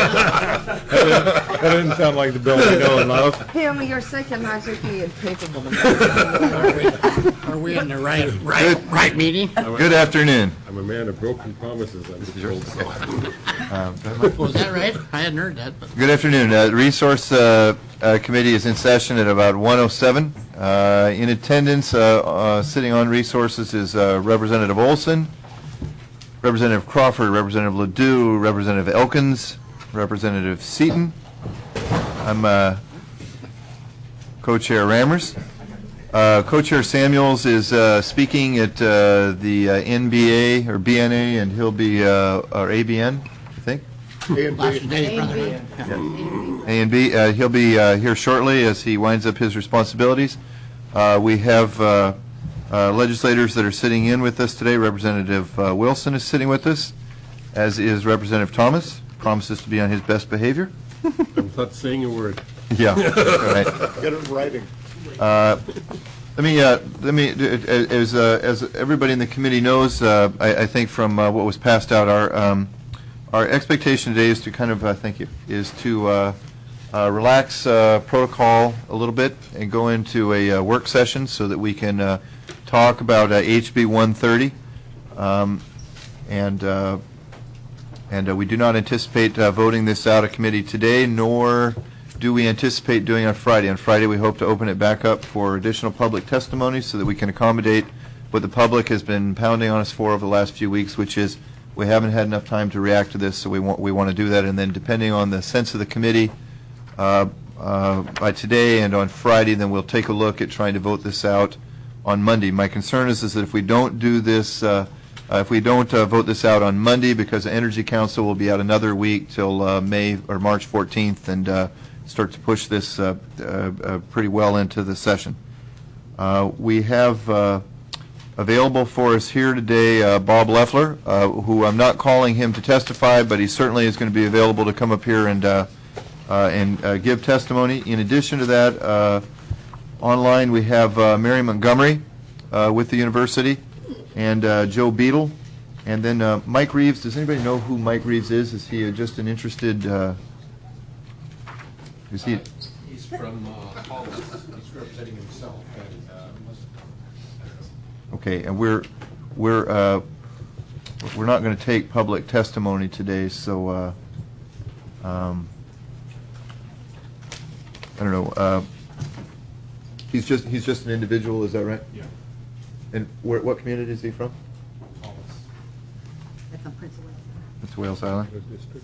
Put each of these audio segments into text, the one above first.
That doesn't sound like the Bill we know and love. Him, you're sick and I think he is capable of Are we in the right meeting? Good afternoon. I'm a man of broken promises, I'm told so. Was that right? I hadn't heard that. But. Good afternoon. The Resource Committee is in session at about 1:07. In attendance, sitting on Resources is Representative Olson, Representative Crawford, Representative Ledoux, Representative Elkins, Representative Seaton. I'm Co-Chair Rammers. Co-Chair Samuels is speaking at the NBA or BNA, and he'll be or ABN, I think. A and B. He'll be here shortly as he winds up his responsibilities. We have legislators that are sitting in with us today. Representative Wilson is sitting with us, as is Representative Thomas. Promises to be on his best behavior. I'm not saying a word. Yeah, right. Get it in writing. Let me, as everybody in the committee knows, I think from what was passed out, our expectation today is to kind of, thank you, is to relax protocol a little bit and go into a work session so that we can talk about HB 130, and we do not anticipate voting this out of committee today, nor do we anticipate doing on Friday. On Friday, we hope to open it back up for additional public testimony so that we can accommodate what the public has been pounding on us for over the last few weeks, which is we haven't had enough time to react to this, so we want to do that. And then depending on the sense of the committee by today and on Friday, then we'll take a look at trying to vote this out on Monday. My concern is that if we don't do this, if we don't vote this out on Monday, because the Energy Council will be out another week till May or March 14th, and start to push this pretty well into the session. We have available for us here today Bob Loeffler, who I'm not calling him to testify, but he certainly is going to be available to come up here and give testimony. In addition to that, online we have Mary Montgomery with the university, and Joe Beadle, and then Mike Reeves. Does anybody know who Mike Reeves is? Is he just an interested? Is he? He's from Hollis. He's representing himself. Okay, and we're not going to take public testimony today, so I don't know. He's just an individual. Is that right? Yeah. And what community is he from? Hollis. That's on Prince of Wales. It's Wales Island. District.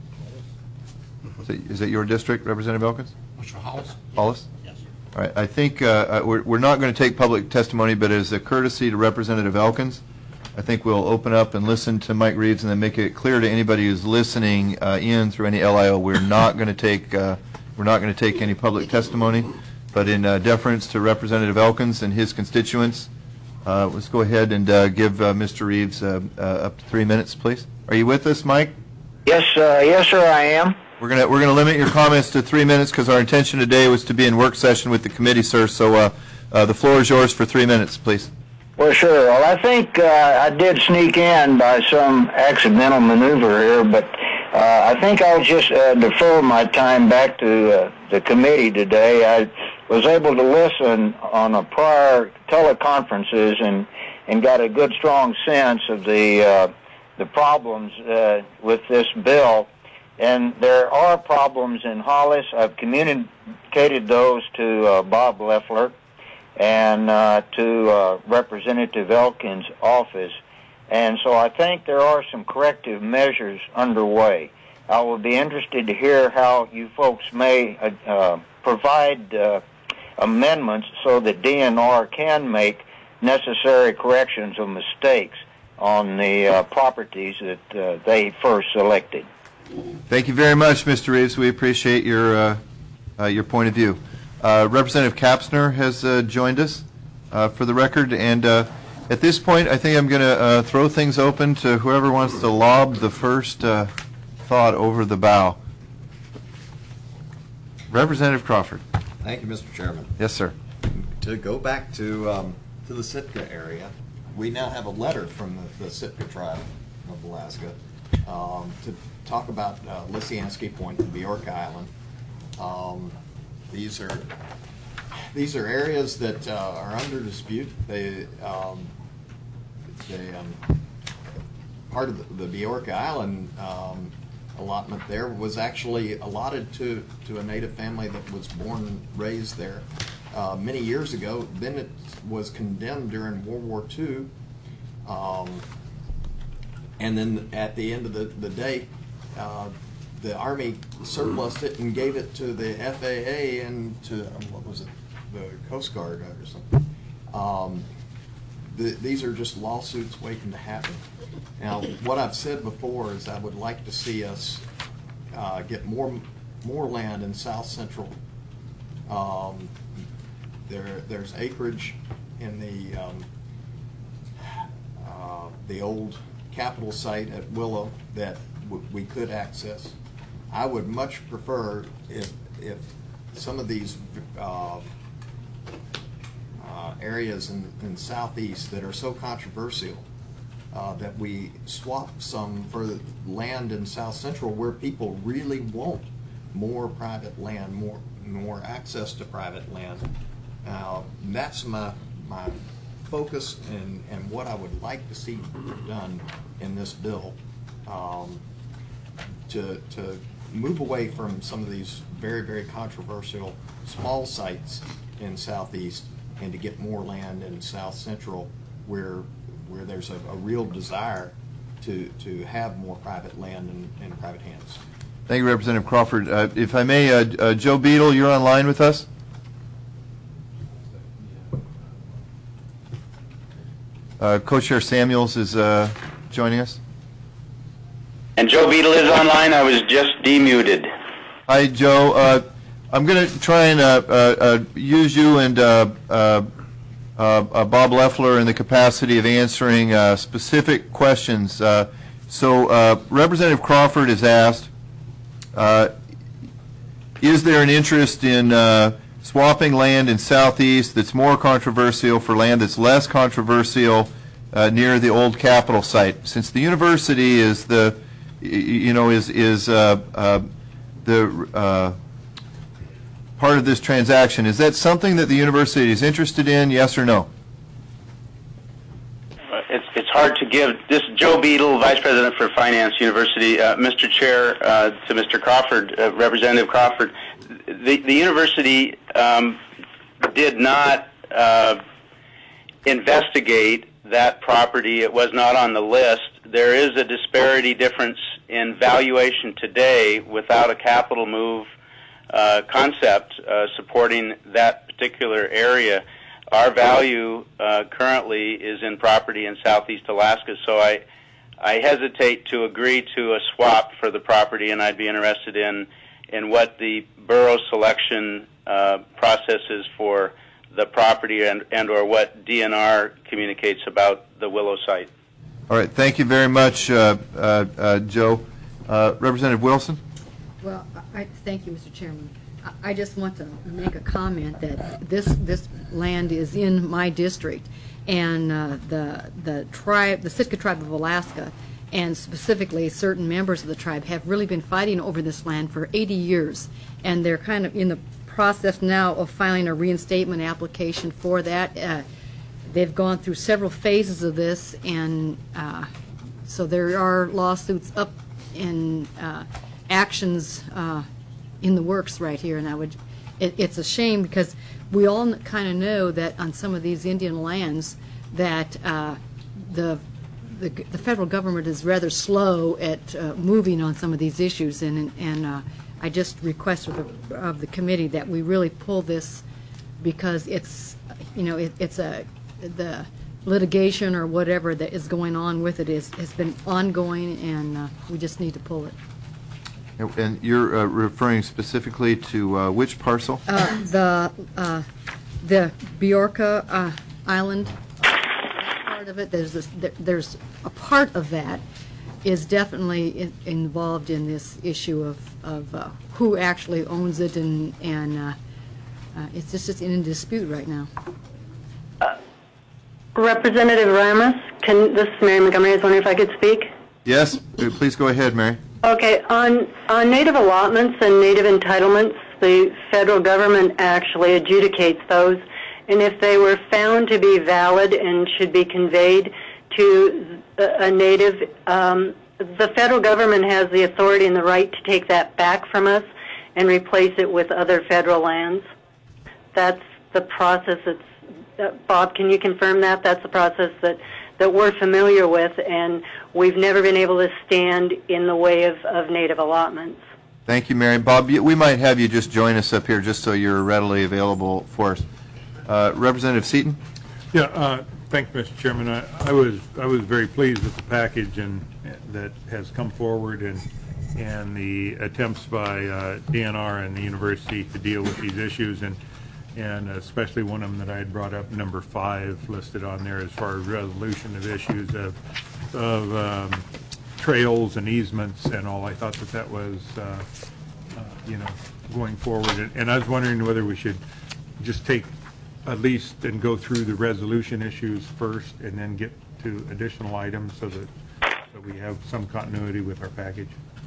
Is that your district, Representative Elkins? Mr. Hollis? Hollis? Yes, sir. All right. I think we're not going to take public testimony, but as a courtesy to Representative Elkins, I think we'll open up and listen to Mike Reeves, and then make it clear to anybody who's listening in through any LIO, we're not going to take any public testimony, but in deference to Representative Elkins and his constituents, let's go ahead and give Mr. Reeves up to 3 minutes, please. Are you with us, Mike? Yes, sir, I am. We're gonna limit your comments to 3 minutes because our intention today was to be in work session with the committee, sir. So the floor is yours for 3 minutes, please. Well, sure. Well, I think I did sneak in by some accidental maneuver here, but I think I'll just defer my time back to the committee today. I was able to listen on a prior teleconferences and got a good, strong sense of the problems with this bill. And there are problems in Hollis. I've communicated those to Bob Loeffler and to Representative Elkins' office. And so I think there are some corrective measures underway. I will be interested to hear how you folks may provide amendments so that DNR can make necessary corrections of mistakes on the properties that they first selected. Thank you very much, Mr. Reeves. We appreciate your point of view. Representative Kapsner has joined us for the record, and at this point, I think I'm going to throw things open to whoever wants to lob the first thought over the bow. Representative Crawford. Thank you, Mr. Chairman. Yes, sir. To go back to the Sitka area, we now have a letter from the Sitka tribe of Alaska to talk about Lysianski Point and Bjorka Island. These are areas that are under dispute. Part of the Bjorka Island allotment there was actually allotted to a native family that was born and raised there many years ago. Then it was condemned during World War II. And then at the end of the day, the Army surplused it and gave it to the FAA and to, what was it, the Coast Guard or something. These are just lawsuits waiting to happen. Now, what I've said before is I would like to see us get more land in South Central. There's acreage in the old Capitol site at Willow that we could access. I would much prefer if some of these areas in Southeast that are so controversial that we swap some for land in South Central where people really want more private land, more access to private land. That's my focus and what I would like to see done in this bill, to move away from some of these very, very controversial small sites in Southeast and to get more land in South Central where there's a real desire to have more private land in private hands. Thank you, Representative Crawford. If I may, Joe Beadle, you're online with us? Co-Chair Samuels is joining us. And Joe Beadle is online. I was just demuted. Hi, Joe. I'm going to try and use you and Bob Loeffler in the capacity of answering specific questions. So Representative Crawford has asked, is there an interest in swapping land in Southeast that's more controversial for land that's less controversial near the old Capitol site? Since the university is the, part of this transaction, is that something that the university is interested in, yes or no? It's hard to give. This is Joe Beadle, Vice President for Finance University. Mr. Chair, to Mr. Crawford, Representative Crawford, the university did not investigate that property. It was not on the list. There is a disparity difference in valuation today without a capital move concept supporting that particular area. Our value currently is in property in Southeast Alaska, so I hesitate to agree to a swap for the property, and I'd be interested in what the borough selection process is for the property and or what DNR communicates about the Willow site. All right, thank you very much, Joe. Representative Wilson? Well, thank you, Mr. Chairman. I just want to make a comment that this land is in my district, and the tribe, the Sitka tribe of Alaska, and specifically certain members of the tribe have really been fighting over this land for 80 years, and they're kind of in the process now of filing a reinstatement application for that. They've gone through several phases of this, and so there are lawsuits up and actions in the works right here, and it's a shame because we all kind of know that on some of these Indian lands that the federal government is rather slow at moving on some of these issues, and I just request of the committee that we really pull this, because it's the litigation or whatever that is going on with it has been ongoing, and we just need to pull it. And you're referring specifically to which parcel? The Bjorka Island part of it. There's a part of that is definitely involved in this issue of who actually owns it, and it's just in dispute right now. Representative Ramos, this is Mary Montgomery. I was wondering if I could speak. Yes, please go ahead, Mary. Okay, on native allotments and native entitlements, the federal government actually adjudicates those, and if they were found to be valid and should be conveyed to a native, the federal government has the authority and the right to take that back from us and replace it with other federal lands. That's the process. Bob, can you confirm that? That's the process that we're familiar with, and we've never been able to stand in the way of native allotments. Thank you, Mary. Bob, we might have you just join us up here just so you're readily available for us. Representative Seaton? Yeah, thanks, Mr. Chairman. I was very pleased with the package that has come forward and the attempts by DNR and the university to deal with these issues, and especially one of them that I had brought up, number 5, listed on there as far as resolution of issues of trails and easements and all. I thought that was, going forward. And I was wondering whether we should just take at least and go through the resolution issues first and then get to additional items so that we have some continuity with our package.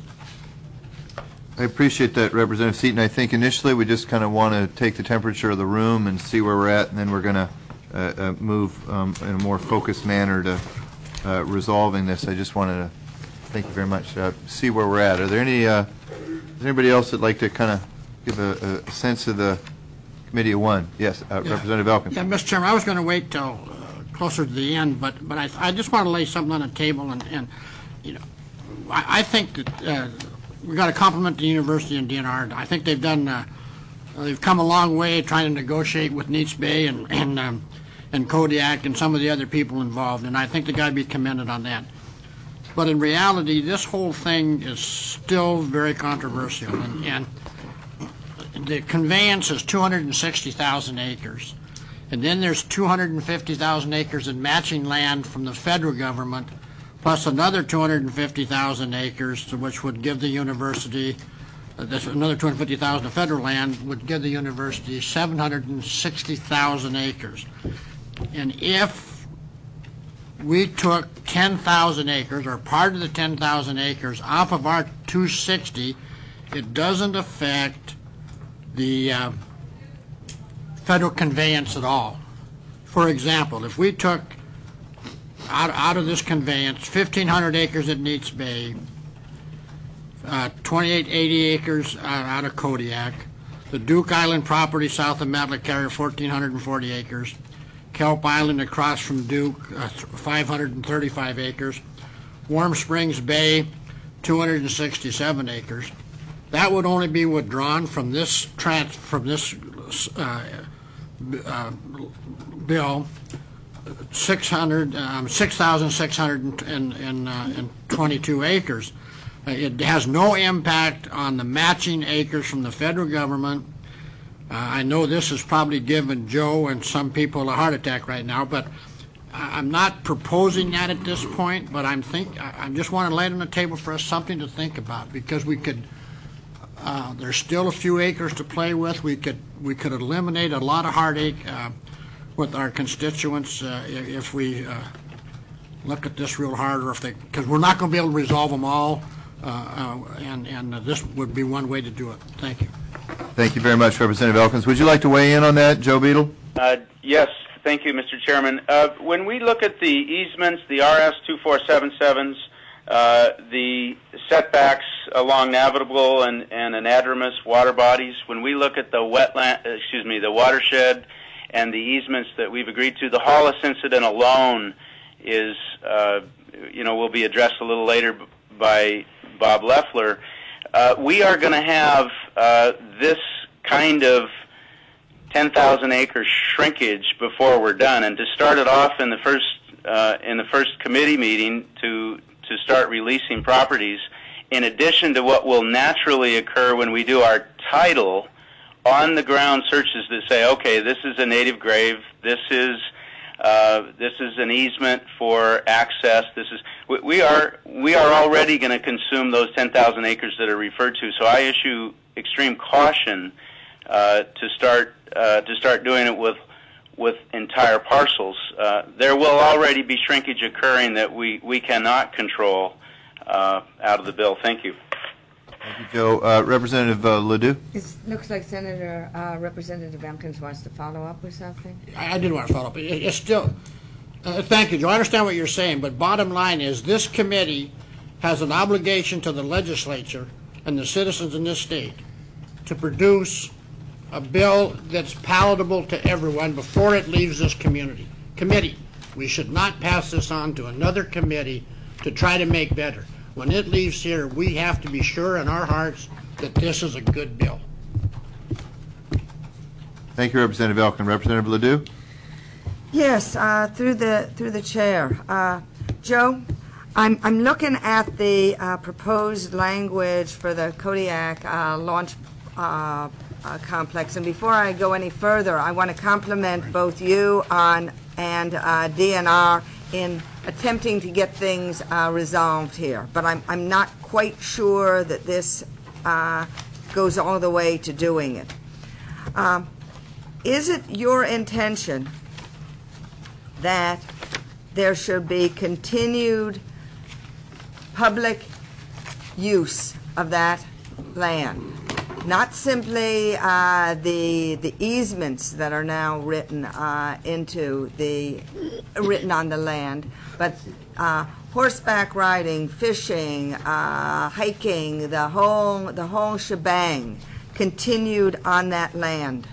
I appreciate that, Representative Seaton. I think initially we just kind of want to take the temperature of the room and see where we're at, and then we're going to move in a more focused manner to resolving this. I just wanted to, thank you very much, see where we're at. Are there anybody else that'd like to kind of give a sense of the committee of one? Yes, Representative Elkins. Yeah, Mr. Chairman, I was going to wait till closer to the end, but I just want to lay something on the table, and I think that we've got to compliment the university and DNR. I think they've come a long way trying to negotiate with Neats Bay and Kodiak and some of the other people involved, and I think they've got to be commended on that. But in reality, this whole thing is still very controversial, and the conveyance is 260,000 acres, and then there's 250,000 acres in matching land from the federal government, plus another 250,000 acres, which would give the university, another 250,000 of federal land would give the university 760,000 acres. And if we took 10,000 acres, or part of the 10,000 acres, off of our 260, it doesn't affect the federal conveyance at all. For example, if we took out of this conveyance 1,500 acres at Neats Bay, 2880 acres out of Kodiak, the Duke Island property south of Matlacarry, 1,440 acres, Kelp Island across from Duke, 535 acres, Warm Springs Bay, 267 acres. That would only be withdrawn from this bill, 6,622 acres. It has no impact on the matching acres from the federal government. I know this has probably given Joe and some people a heart attack right now, but I'm not proposing that at this point. But I just want to lay it on the table for us, something to think about, because we could. There's still a few acres to play with. We could eliminate a lot of heartache with our constituents if we look at this real hard, or because we're not going to be able to resolve them all, and this would be one way to do it. Thank you. Thank you very much, Representative Elkins. Would you like to weigh in on that, Joe Beadle? Yes, thank you, Mr. Chairman. When we look at the easements, the RS 2477s, the setbacks along navigable and anadromous water bodies, when we look at the the watershed and the easements that we've agreed to, the Hollis incident alone is, will be addressed a little later by Bob Loeffler. We are going to have this kind of 10,000 acre shrinkage before we're done, and to start it off in the first committee meeting to start releasing properties, in addition to what will naturally occur when we do our title on the ground searches that say, okay, this is a native grave, this is an easement for access. We are already going to consume those 10,000 acres that are referred to. So I issue extreme caution to start doing it with entire parcels. There will already be shrinkage occurring that we cannot control out of the bill. Thank you. Thank you, Joe. Representative Ledoux? It looks like Senator Representative Elkins wants to follow up with something. I did want to follow up. It's still, thank you, Joe. I understand what you're saying, but bottom line is this committee has an obligation to the legislature and the citizens in this state to produce a bill that's palatable to everyone before it leaves this committee. We should not pass this on to another committee to try to make better. When it leaves here, we have to be sure in our hearts that this is a good bill. Thank you, Representative Elkin. Representative Ledoux? Yes, through the chair, Joe. I'm looking at the proposed language for the Kodiak launch complex, and before I go any further, I want to compliment both you and DNR in attempting to get things resolved here. But I'm not quite sure that this goes all the way to doing it. Is it your intention that there should be continued public use of that land? Not simply the easements that are now written on the land, but horseback riding, fishing, hiking, the whole shebang continued on that land.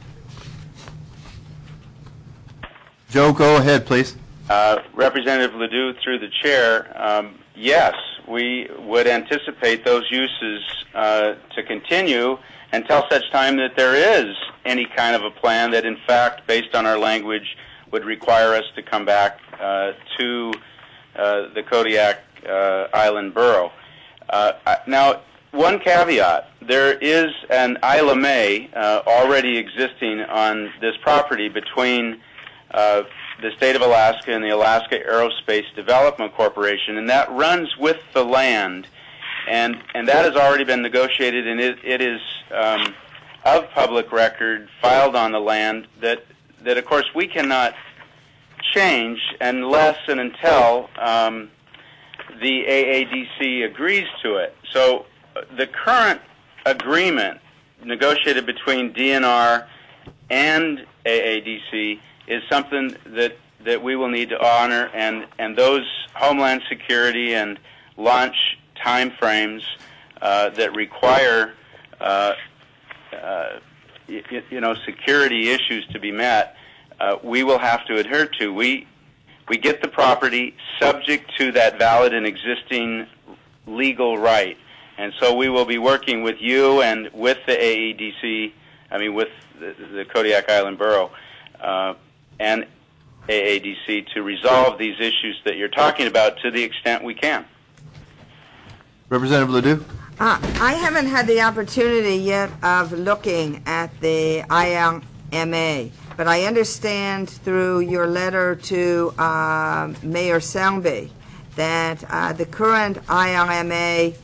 Joe, go ahead, please. Representative Ledoux, through the chair, yes, we would anticipate those uses to continue until such time that there is any kind of a plan that, in fact, based on our language, would require us to come back to the Kodiak Island Borough. Now, one caveat, there is an Isla May already existing on this property between the state of Alaska and the Alaska Aerospace Development Corporation, and that runs with the land, and that has already been negotiated, and it is of public record, filed on the land, that of course we cannot change unless and until the AADC agrees to it. So the current agreement negotiated between DNR and AADC is something that we will need to honor, and those Homeland Security and launch time frames that require security issues to be met, we will have to adhere to. We get the property subject to that valid and existing legal right, and so we will be working with you and with the AADC, with the Kodiak Island Borough, and AADC to resolve these issues that you're talking about to the extent we can. Representative Ledoux? I haven't had the opportunity yet of looking at the ILMA, but I understand through your letter to Mayor Selby that the current ILMA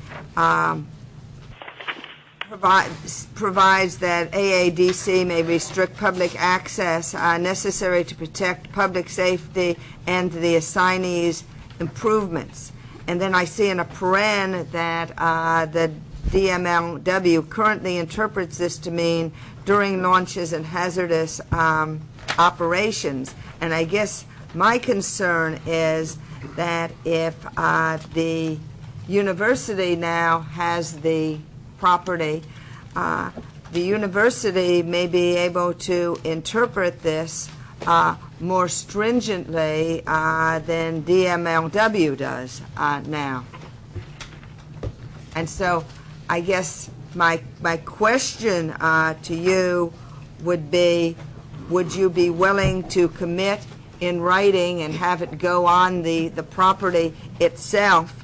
provides that AADC may restrict public access necessary to protect public safety and the assignees' improvements. And then I see in a paren that the DMLW currently interprets this to mean during launches and hazardous operations. And I guess my concern is that if the university now has the property, the university may be able to interpret this more stringently than DMLW does now. And so I guess my question to you would be, would you be willing to commit in writing and have it go on the property itself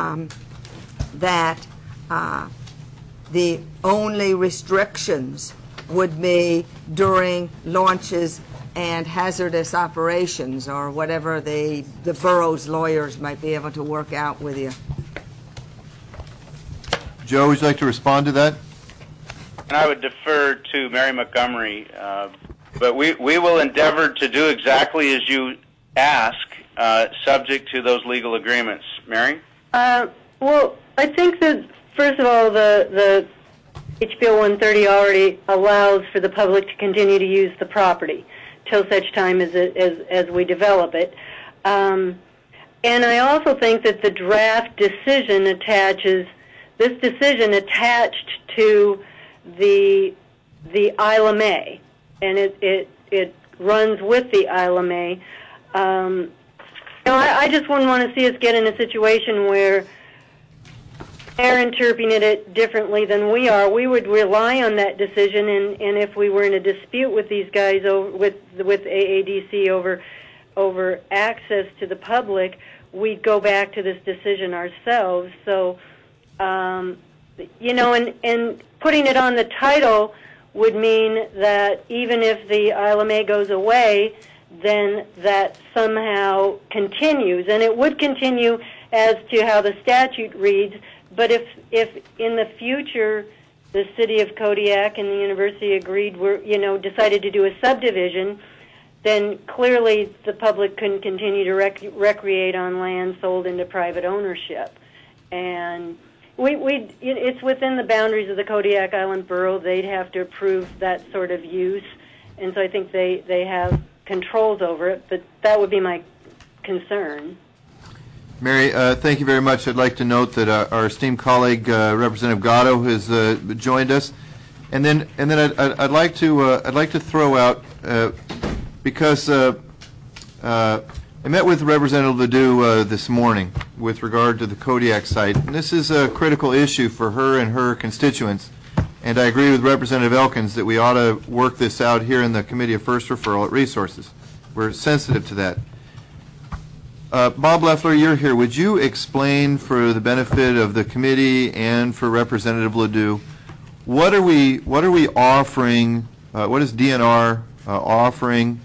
that the only restrictions would be during launches and hazardous operations, or whatever the borough's lawyers might be able to work out with you? Joe, would you like to respond to that? And I would defer to Mary Montgomery, but we will endeavor to do exactly as you ask, subject to those legal agreements. Mary? Well, I think that, first of all, the HB 130 already allows for the public to continue to use the property till such time as we develop it. And I also think that the draft decision attached to the Isle of May, and it runs with the Isle of May. I just wouldn't want to see us get in a situation where they're interpreting it differently than we are. We would rely on that decision, and if we were in a dispute with these guys with AADC over access to the public, we'd go back to this decision ourselves. So, and putting it on the title would mean that even if the Isle of May goes away, then that somehow continues, and it would continue as to how the statute reads. But if in the future the city of Kodiak and the university decided to do a subdivision, then clearly the public couldn't continue to recreate on land sold into private ownership. And it's within the boundaries of the Kodiak Island Borough. They'd have to approve that sort of use, and so I think they have controls over it, but that would be my concern. Mary, thank you very much. I'd like to note that our esteemed colleague, Representative Gatto, has joined us, and then I'd like to throw out because I met with Representative Ledoux this morning with regard to the Kodiak site, and this is a critical issue for her and her constituents. And I agree with Representative Elkins that we ought to work this out here in the Committee of First Referral at Resources. We're sensitive to that. Bob Loeffler, you're here. Would you explain for the benefit of the committee and for Representative Ledoux, what are we offering, what is DNR offering,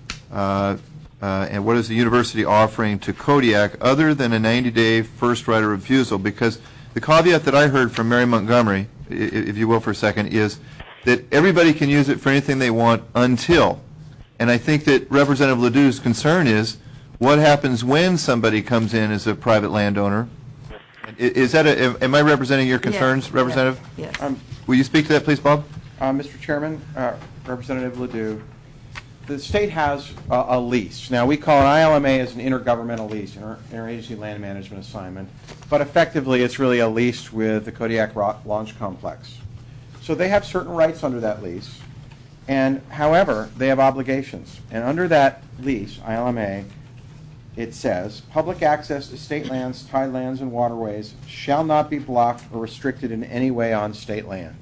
and what is the university offering to Kodiak other than a 90-day first right of refusal? Because the caveat that I heard from Mary Montgomery, if you will for a second, is that everybody can use it for anything they want until. And I think that Representative Ledoux's concern is what happens when somebody comes in as a private landowner. Is that am I representing your concerns, yes, Representative? Yes. Will you speak to that, please, Bob? Mr. Chairman, Representative Ledoux, the state has a lease. Now, we call an ILMA as an intergovernmental lease, interagency land management assignment, but effectively it's really a lease with the Kodiak Launch Complex. So they have certain rights under that lease, and however, they have obligations. And under that lease, ILMA, it says, public access to state lands, tidelands, and waterways shall not be blocked or restricted in any way on state land.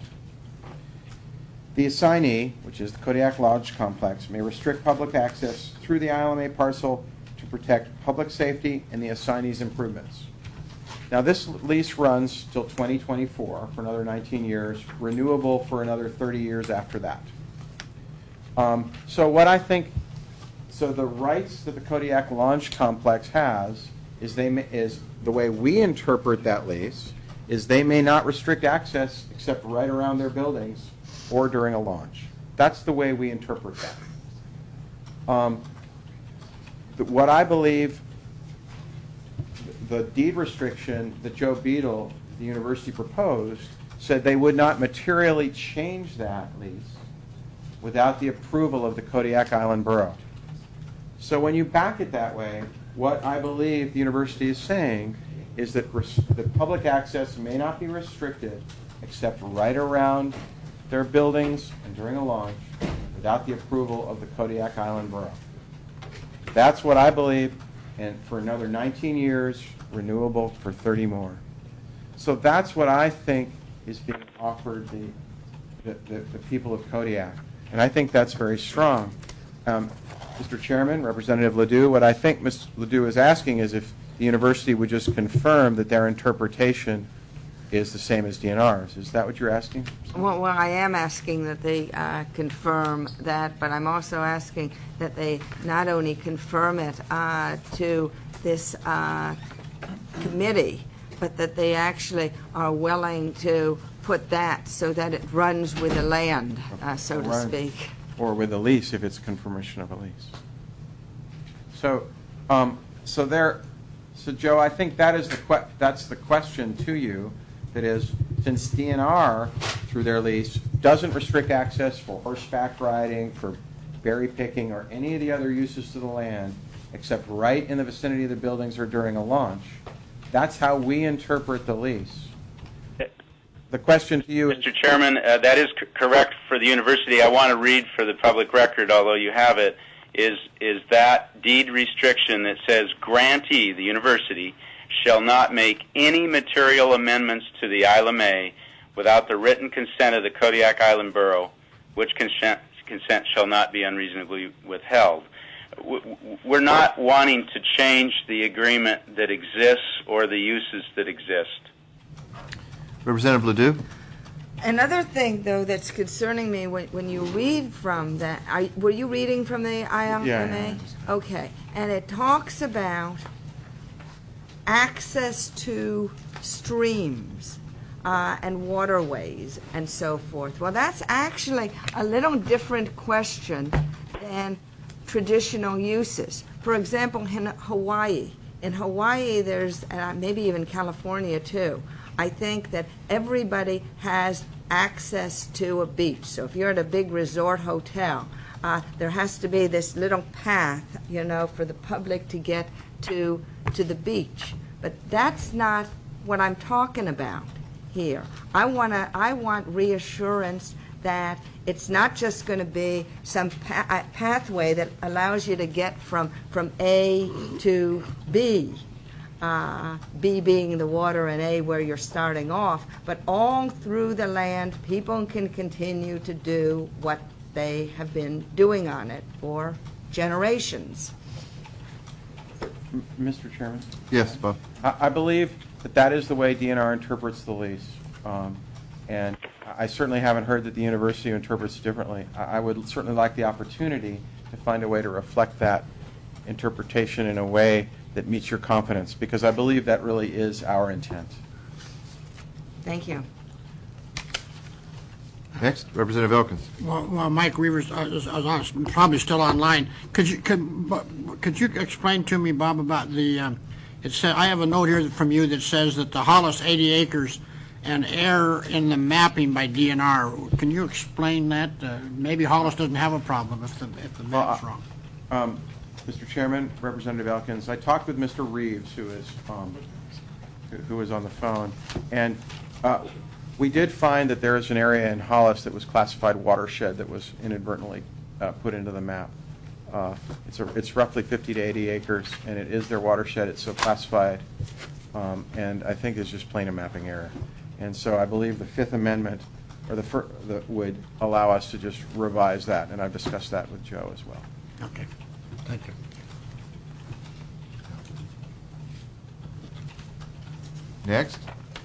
The assignee, which is the Kodiak Lodge Complex, may restrict public access through the ILMA parcel to protect public safety and the assignee's improvements. Now, this lease runs till 2024 for another 19 years, renewable for another 30 years after that. So the rights that the Kodiak Launch Complex has is the way we interpret that lease is they may not restrict access except right around their buildings or during a launch. That's the way we interpret that. What I believe the deed restriction that Joe Beadle, the university, proposed said they would not materially change that lease without the approval of the Kodiak Island Borough. So when you back it that way, what I believe the university is saying is that public access may not be restricted except right around their buildings and during a launch without the approval of the Kodiak Island Borough. That's what I believe, and for another 19 years, renewable for 30 more. So that's what I think is being offered the people of Kodiak, and I think that's very strong. Mr. Chairman, Representative Ledoux, what I think Ms. Ledoux is asking is if the university would just confirm that their interpretation is the same as DNR's. Is that what you're asking? Well, I am asking that they confirm that, but I'm also asking that they not only confirm it to this committee, but that they actually are willing to put that so that it runs with the land, so to speak. Or with a lease if it's confirmation of a lease. So, So, Joe, I think that is that's the question to you. That is, since DNR, through their lease, doesn't restrict access for horseback riding, for berry picking, or any of the other uses to the land, except right in the vicinity of the buildings or during a launch, that's how we interpret the lease. The question to you, Mr. Chairman, that is correct for the university. I want to read for the public record, although you have it, is that deed restriction that says grantee, the university, shall not make any material amendments to the ILMA without the written consent of the Kodiak Island Borough, which consent shall not be unreasonably withheld. We're not wanting to change the agreement that exists or the uses that exist. Representative Ledoux? Another thing, though, that's concerning me when you read from that, were you reading from the ILMA? Yeah. Okay. And it talks about access to streams and waterways and so forth. Well, that's actually a little different question than traditional uses. For example, in Hawaii. In Hawaii, there's, maybe even California too, I think that everybody has access to a beach. So if you're at a big resort hotel, there has to be this little path, for the public to get to the beach. But that's not what I'm talking about here. I want reassurance that it's not just going to be some pathway that allows you to get from A to B, B being the water and A where you're starting off, but all through the land, people can continue to do what they have been doing on it for generations. Mr. Chairman? Yes, Bob. I believe that is the way DNR interprets the lease. And I certainly haven't heard that the university interprets differently. I would certainly like the opportunity to find a way to reflect that interpretation in a way that meets your confidence, because I believe that really is our intent. Thank you. Next, Representative Elkins. Well, Mike Reavers is probably still online. Could you explain to me, Bob, about the? It said I have a note here from you that says that the Hollis 80 acres and error in the mapping by DNR. Can you explain that? Maybe Hollis doesn't have a problem if the map is wrong. Mr. Chairman, Representative Elkins, I talked with Mr. Reeves, who is on the phone, and we did find that there is an area in Hollis that was classified watershed that was inadvertently put into the map. It's roughly 50 to 80 acres, and it is their watershed. It's so classified, and I think it's just plain a mapping error. And so I believe the Fifth Amendment would allow us to just revise that, and I've discussed that with Joe as well. Okay. Thank you. Next,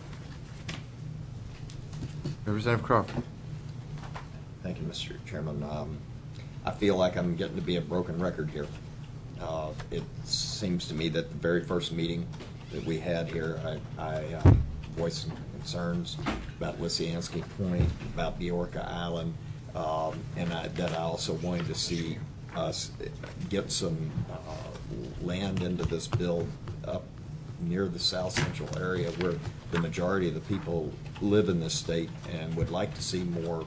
Representative Crawford. Thank you, Mr. Chairman. I feel like I'm getting to be a broken record here. It seems to me that the very first meeting that we had here, I voiced some concerns about Lysianski Point, about Biorka Island, and that I also wanted to see us get some land into this bill up near the south central area where the majority of the people live in this state, and would like to see more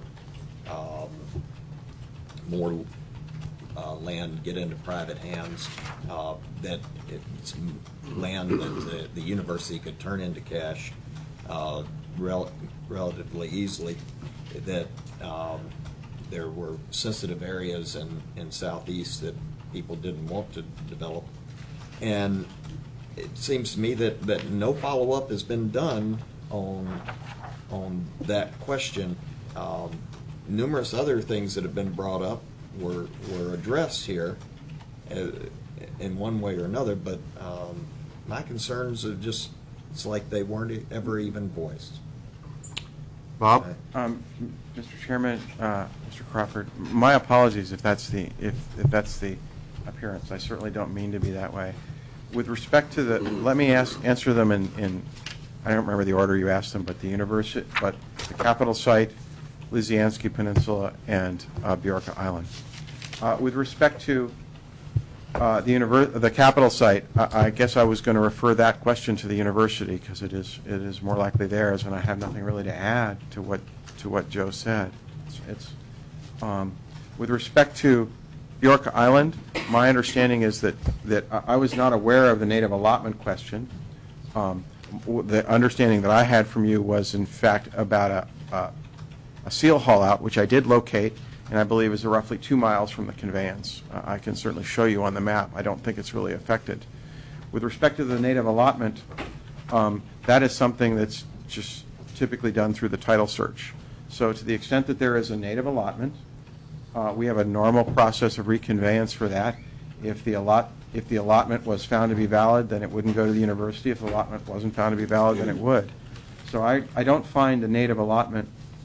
land get into private hands, that it's land that the university could turn into cash relatively easily, that there were sensitive areas in southeast that people didn't want to develop. And it seems to me that no follow-up has been done on that question. Numerous other things that have been brought up were addressed here in one way or another, but my concerns are just, it's like they weren't ever even voiced. Bob? Mr. Chairman, Mr. Crawford, my apologies if that's the appearance. I certainly don't mean to be that way. With respect to let me answer them in I don't remember the order you asked them, but the capital site, Lysianski Peninsula, and Biorka Island. With respect to the Capitol site, I guess I was going to refer that question to the university because it is more likely theirs, and I have nothing really to add to what Joe said. With respect to York Island, my understanding is that I was not aware of the native allotment question. The understanding that I had from you was, in fact, about a seal haul out, which I did locate, and I believe is roughly 2 miles from the conveyance. I can certainly show you on the map. I don't think it's really affected. With respect to the native allotment, that is something that's just typically done through the title search. So to the extent that there is a native allotment, we have a normal process of reconveyance for that. If the allotment was found to be valid, then it wouldn't go to the university. If the allotment wasn't found to be valid, then it would. So I don't find the native allotment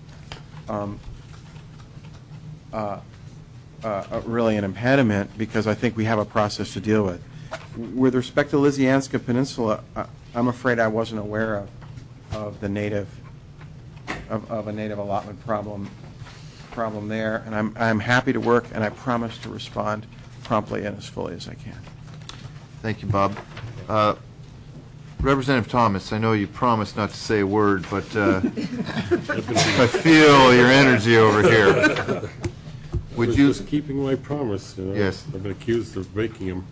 really an impediment because I think we have a process to deal with. With respect to Lisianska Peninsula, I'm afraid I wasn't aware of a native allotment problem there, and I'm happy to work, and I promise to respond promptly and as fully as I can. Thank you, Bob. Representative Thomas, I know you promised not to say a word, but I feel your energy over here. Would you just keeping my promise? You know? Yes. I've been accused of breaking him.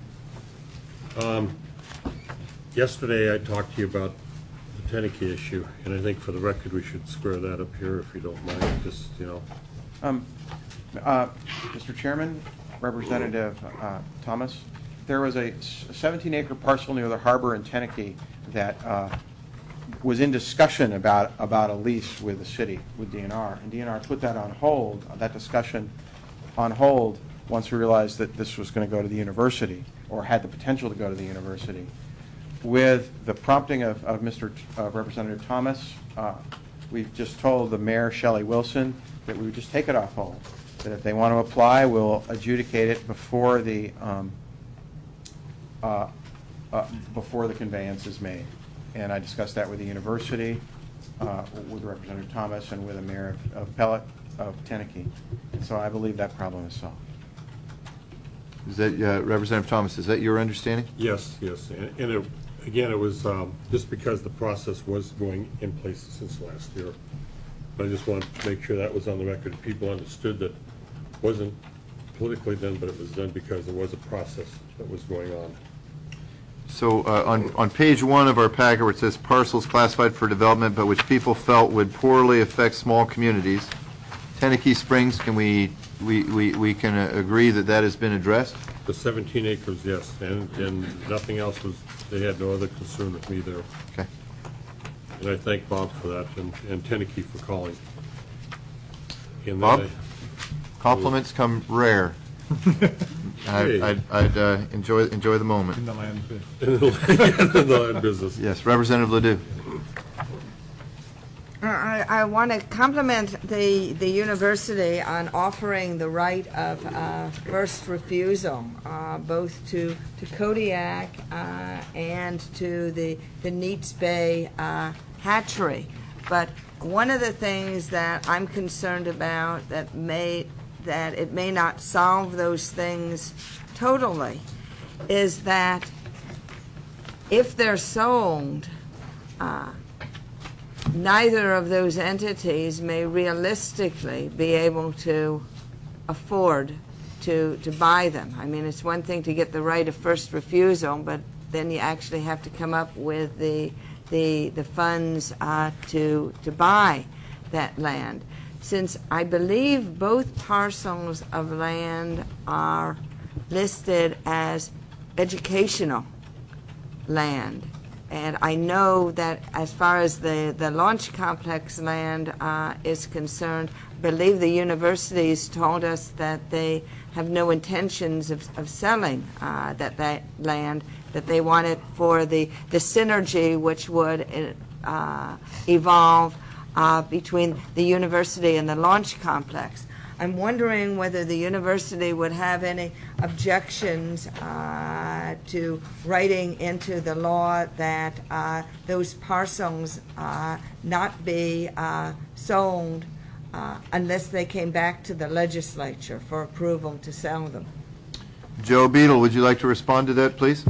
Yesterday, I talked to you about the Teneke issue, and I think for the record, we should square that up here, if you don't mind. Just Mr. Chairman, Representative Thomas, there was a 17-acre parcel near the harbor in Teneke that was in discussion about a lease with the city, with DNR, and DNR put that on hold, that discussion on hold, once we realized that this was going to go to the university, or had the potential to go to the university. With the prompting of Representative Thomas, we've just told the Mayor, Shelley Wilson, that we would just take it off hold, that if they want to apply, we'll adjudicate it before the conveyance is made. And I discussed that with the university, with Representative Thomas, and with the Mayor of Pellet of Teneke. And so I believe that problem is solved. Is that, Representative Thomas, is that your understanding? Yes. And again, it was just because the process was going in place since last year. But I just wanted to make sure that was on the record. People understood that it wasn't politically done, but it was done because there was a process that was going on. So on page 1 of our packet where it says parcels classified for development but which people felt would poorly affect small communities, Teneke Springs, can we can agree that that has been addressed? The 17 acres, yes, and nothing else was, they had no other concern with me there. Okay. And I thank Bob for that, and Teneke for calling. And Bob, compliments come rare. I'd enjoy the moment. In the land business. In the land business. Yes, Representative Ledoux. I want to compliment the university on offering the right of first refusal, both to Kodiak and to the Neats Bay hatchery. But one of the things that I'm concerned about that it may not solve those things totally is that if they're sold, neither of those entities may realistically be able to afford to buy them. I mean, it's one thing to get the right of first refusal, but then you actually have to come up with the funds to buy that land. Since I believe both parcels of land are listed as educational land, and I know that as far as the launch complex land is concerned, I believe the universities told us that they have no intentions of selling that land, that they want it for the synergy which would evolve between the university and the launch complex. I'm wondering whether the university would have any objections to writing into the law that those parcels not be sold unless they came back to the legislature for approval to sell them. Joe Beadle, would you like to respond to that, please?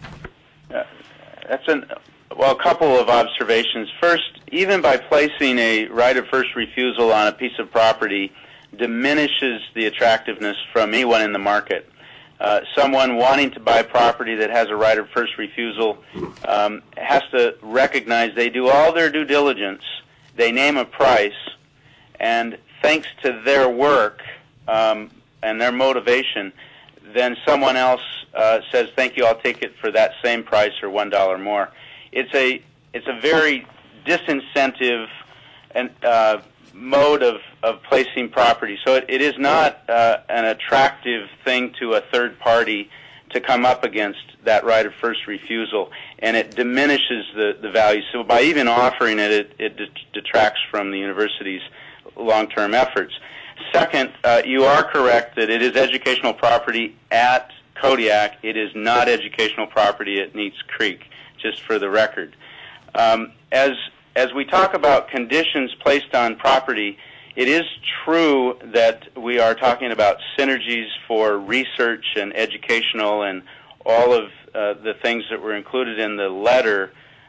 A couple of observations. First, even by placing a right of first refusal on a piece of property diminishes the attractiveness from anyone in the market. Someone wanting to buy property that has a right of first refusal has to recognize they do all their due diligence, they name a price, and thanks to their work and their motivation, then someone else says, thank you, I'll take it for that same price or $1 more. It's a very disincentive and mode of placing property. So it is not an attractive thing to a third party to come up against that right of first refusal, and it diminishes the value. So by even offering it, it detracts from the university's long-term efforts. Second, you are correct that it is educational property at Kodiak. It is not educational property at Neats Creek, just for the record. As we talk about conditions placed on property, it is true that we are talking about synergies for research and educational and all of the things that were included in the letter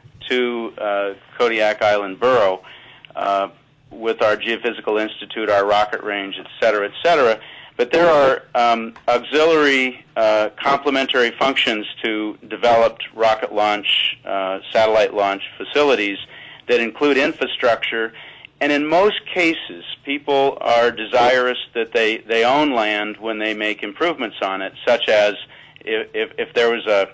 to Kodiak Island Borough with our Geophysical Institute, our rocket range, et cetera, but there are auxiliary complementary functions to developed rocket launch, satellite launch facilities that include infrastructure, and in most cases, people are desirous that they own land when they make improvements on it, such as if there was a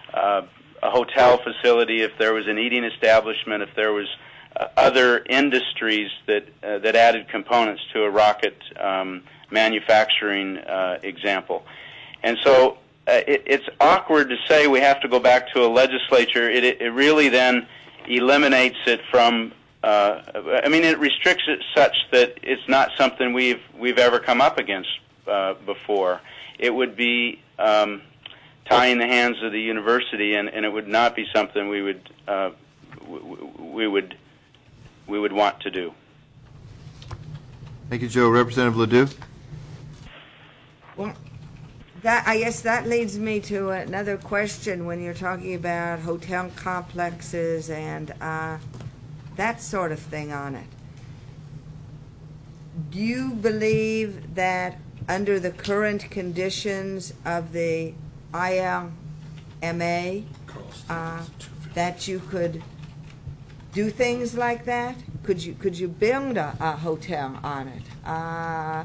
hotel facility, if there was an eating establishment, if there was other industries that added components to a rocket manufacturing example. And so it's awkward to say we have to go back to a legislature. It really then eliminates it from, it restricts it such that it's not something we've ever come up against before. It would be tying the hands of the university, and it would not be something we would want to do. Thank you, Joe. Representative Ledoux? Well, I guess that leads me to another question when you're talking about hotel complexes and that sort of thing on it. Do you believe that under the current conditions of the ILMA that you could do things like that? Could you build a hotel on it?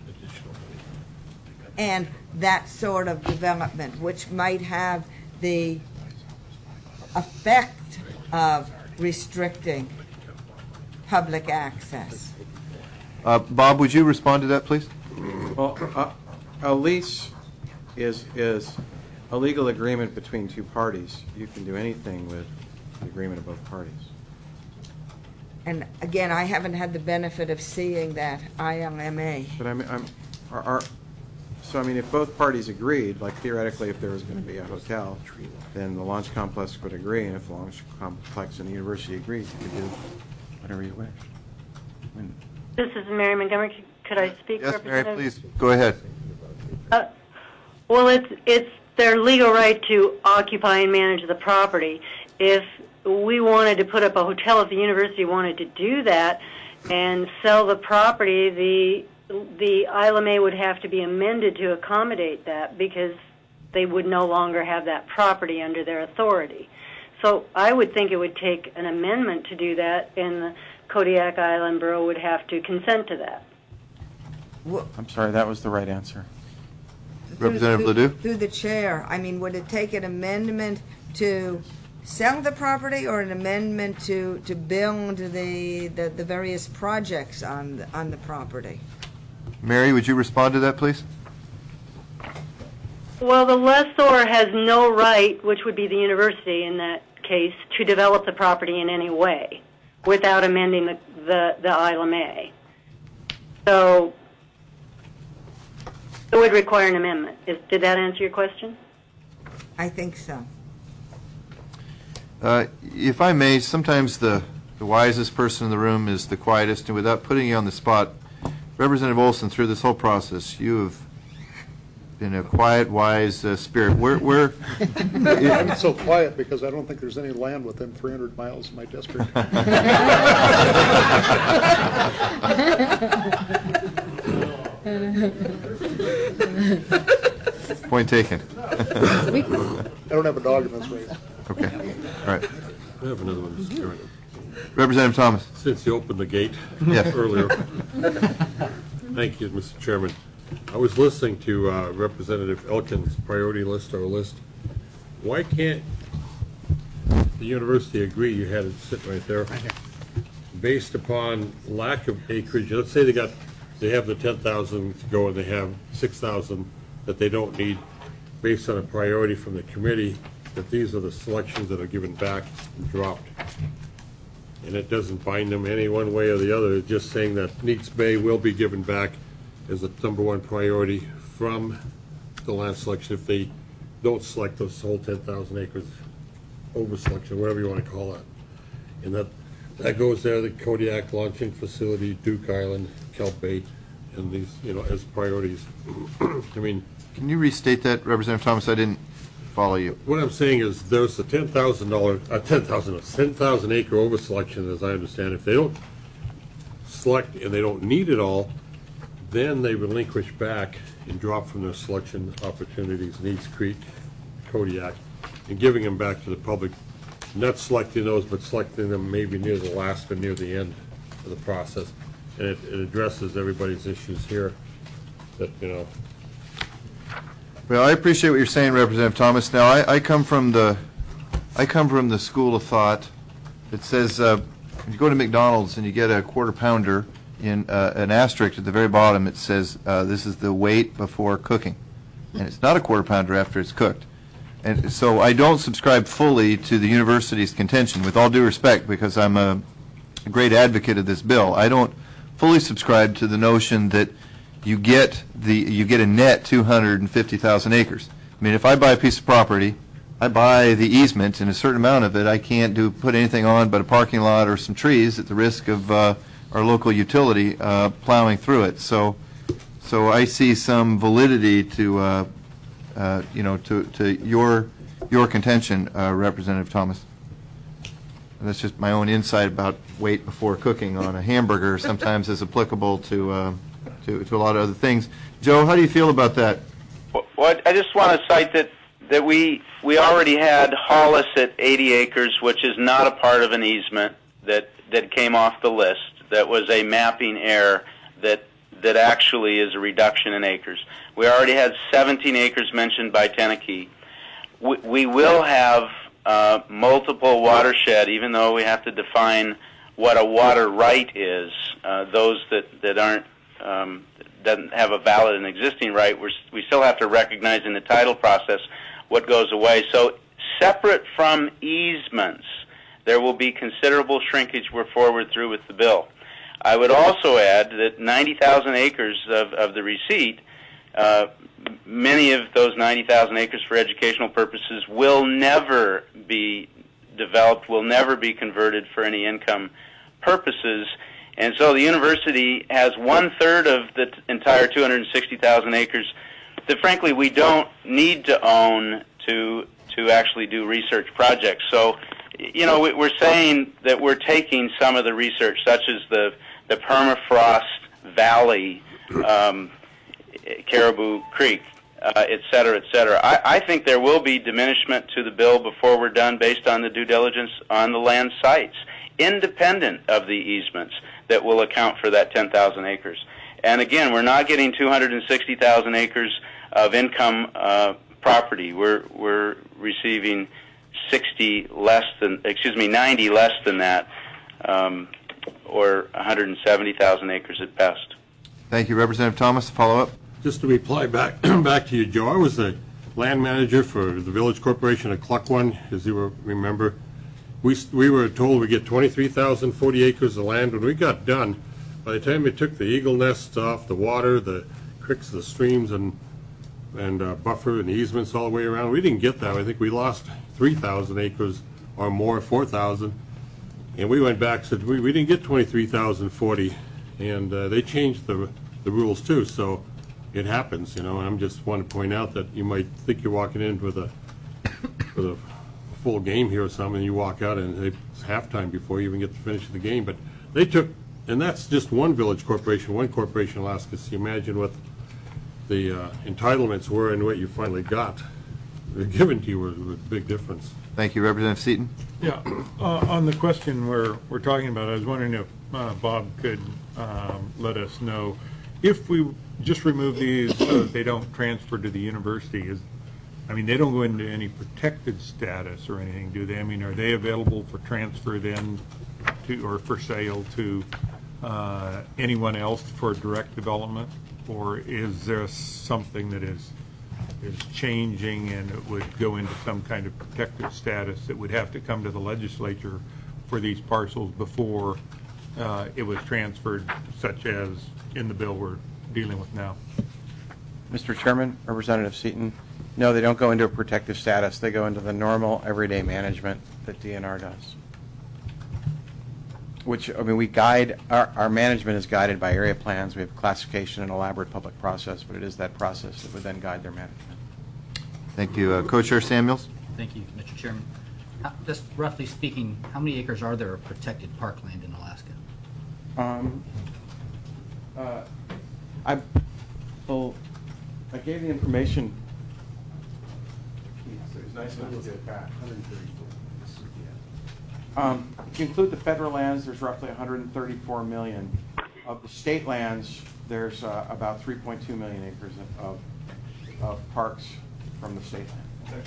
And that sort of development, which might have the effect of restricting public access. Bob, would you respond to that, please? Well, a lease is a legal agreement between two parties. You can do anything with the agreement of both parties. And again, I haven't had the benefit of seeing that ILMA. But if both parties agreed, like theoretically if there was going to be a hotel, then the launch complex would agree, and if the launch complex and the university agrees, you could do whatever you wish. This is Mary Montgomery. Could I speak? Yes, Mary, please. Go ahead. Well, it's their legal right to occupy and manage the property. If we wanted to put up a hotel, if the university wanted to do that and sell the property, the ILMA would have to be amended to accommodate that because they would no longer have that property under their authority. So I would think it would take an amendment to do that, and the Kodiak Island Borough would have to consent to that. I'm sorry, that was the right answer. Representative Ledoux? Through the chair, would it take an amendment to sell the property or an amendment to build the various projects on the property? Mary, would you respond to that, please? Well, the lessor has no right, which would be the university in that case, to develop the property in any way without amending the ILMA. So it would require an amendment. Did that answer your question? I think so. If I may, sometimes the wisest person in the room is the quietest, and without putting you on the spot, Representative Olson, through this whole process, you have in a quiet, wise spirit. We're I'm so quiet because I don't think there's any land within 300 miles of my district. Point taken. I don't have a dog in this race. Okay. All right. I have another one, Mr. Chairman. Representative Thomas. Since you opened the gate Yes. earlier. Thank you, Mr. Chairman. I was listening to Representative Elkins' priority list, or list. Why can't the university agree, you had it sitting right there, based upon lack of acreage? Let's say they have the 10,000 to go and they have 6,000 that they don't need, based on a priority from the committee, that these are the selections that are given back and dropped. And it doesn't bind them any one way or the other. It's just saying that Neats Bay will be given back as the #1 priority from the land selection if they don't select those whole 10,000 acres over selection, whatever you want to call that. And that goes there, the Kodiak launching facility, Duke Island, Kelp Bay, and these, as priorities. I mean, Can you restate that, Representative Thomas? I didn't follow you. what I'm saying is there's a 10,000 acre over selection, as I understand. If they don't select and they don't need it all, then they relinquish back and drop from their selection opportunities, Needs Creek, Kodiak, and giving them back to the public, not selecting those, but selecting them maybe near the last or near the end of the process. And it addresses everybody's issues here that, Well, I appreciate what you're saying, Representative Thomas. Now, I come from the school of thought that says if you go to McDonald's and you get a quarter pounder, in an asterisk at the very bottom, it says this is the weight before cooking, and it's not a quarter pounder after it's cooked. And so I don't subscribe fully to the university's contention, with all due respect, because I'm a great advocate of this bill. I don't fully subscribe to the notion that you get a net 250,000 acres. I mean, if I buy a piece of property, I buy the easement, and a certain amount of it I can't put anything on but a parking lot or some trees at the risk of our local utility plowing through it. So I see some validity to your contention, Representative Thomas. And that's just my own insight about weight before cooking on a hamburger. Sometimes is applicable to a lot of other things. Joe, how do you feel about that? Well, I just want to cite that we already had Hollis at 80 acres, which is not a part of an easement that came off the list. That was a mapping error that actually is a reduction in acres. We already had 17 acres mentioned by Tenakee. We will have multiple watershed, even though we have to define what a water right is. Those that aren't doesn't have a valid and existing right, we still have to recognize in the title process what goes away. So separate from easements, there will be considerable shrinkage we're forward through with the bill. I would also add that 90,000 acres of the receipt, many of those 90,000 acres for educational purposes will never be developed, will never be converted for any income purposes. And so the university has 1/3 of the entire 260,000 acres that frankly we don't need to own to actually do research projects. So, we're saying that we're taking some of the research, such as the permafrost valley, Caribou Creek, et cetera, et cetera. I think there will be diminishment to the bill before we're done based on the due diligence on the land sites, independent of the easements that will account for that 10,000 acres. And again, we're not getting 260,000 acres of income property. We're receiving 90 less than that, or 170,000 acres at best. Thank you, Representative Thomas. Follow up. Just to reply back to you, Joe, I was the land manager for the Village Corporation of Cluckwan, as you remember. We were told we get 23,040 acres of land. When we got done, by the time we took the eagle nests off, the water, the creeks, the streams, and buffer and easements all the way around, we didn't get that. I think we lost 3,000 acres or more, 4,000. And we went back and said, we didn't get 23,040. And they changed the rules too. So it happens, and I'm just want to point out that you might think you're walking in with a full game here or something, and you walk out and it's halftime before you even get to finish the game. But they took, and that's just one village corporation, one corporation in Alaska. So you imagine what the entitlements were and what you finally got. They're given to you was a big difference. Thank you, Representative Seaton. Yeah, on the question we're talking about, I was wondering if Bob could let us know if we just remove these so that they don't transfer to the university. They don't go into any protected status or anything, do they? Are they available for transfer then to, or for sale to anyone else for direct development? Or is there something that is changing and it would go into some kind of protected status that would have to come to the legislature for these parcels before it was transferred, such as in the bill we're dealing with now? Mr. Chairman, Representative Seaton, no, they don't go into a protective status. They go into the normal everyday management that DNR does. Which, we guide, our management is guided by area plans. We have classification and elaborate public process, but it is that process that would then guide their management. Thank you. Co-Chair Samuels? Thank you, Mr. Chairman. Just roughly speaking, how many acres are there of protected parkland in Alaska? I gave the information. It was nice enough to get it back. If you include the federal lands, there's roughly 134 million. Of the state lands, there's about 3.2 million acres of parks from the state land.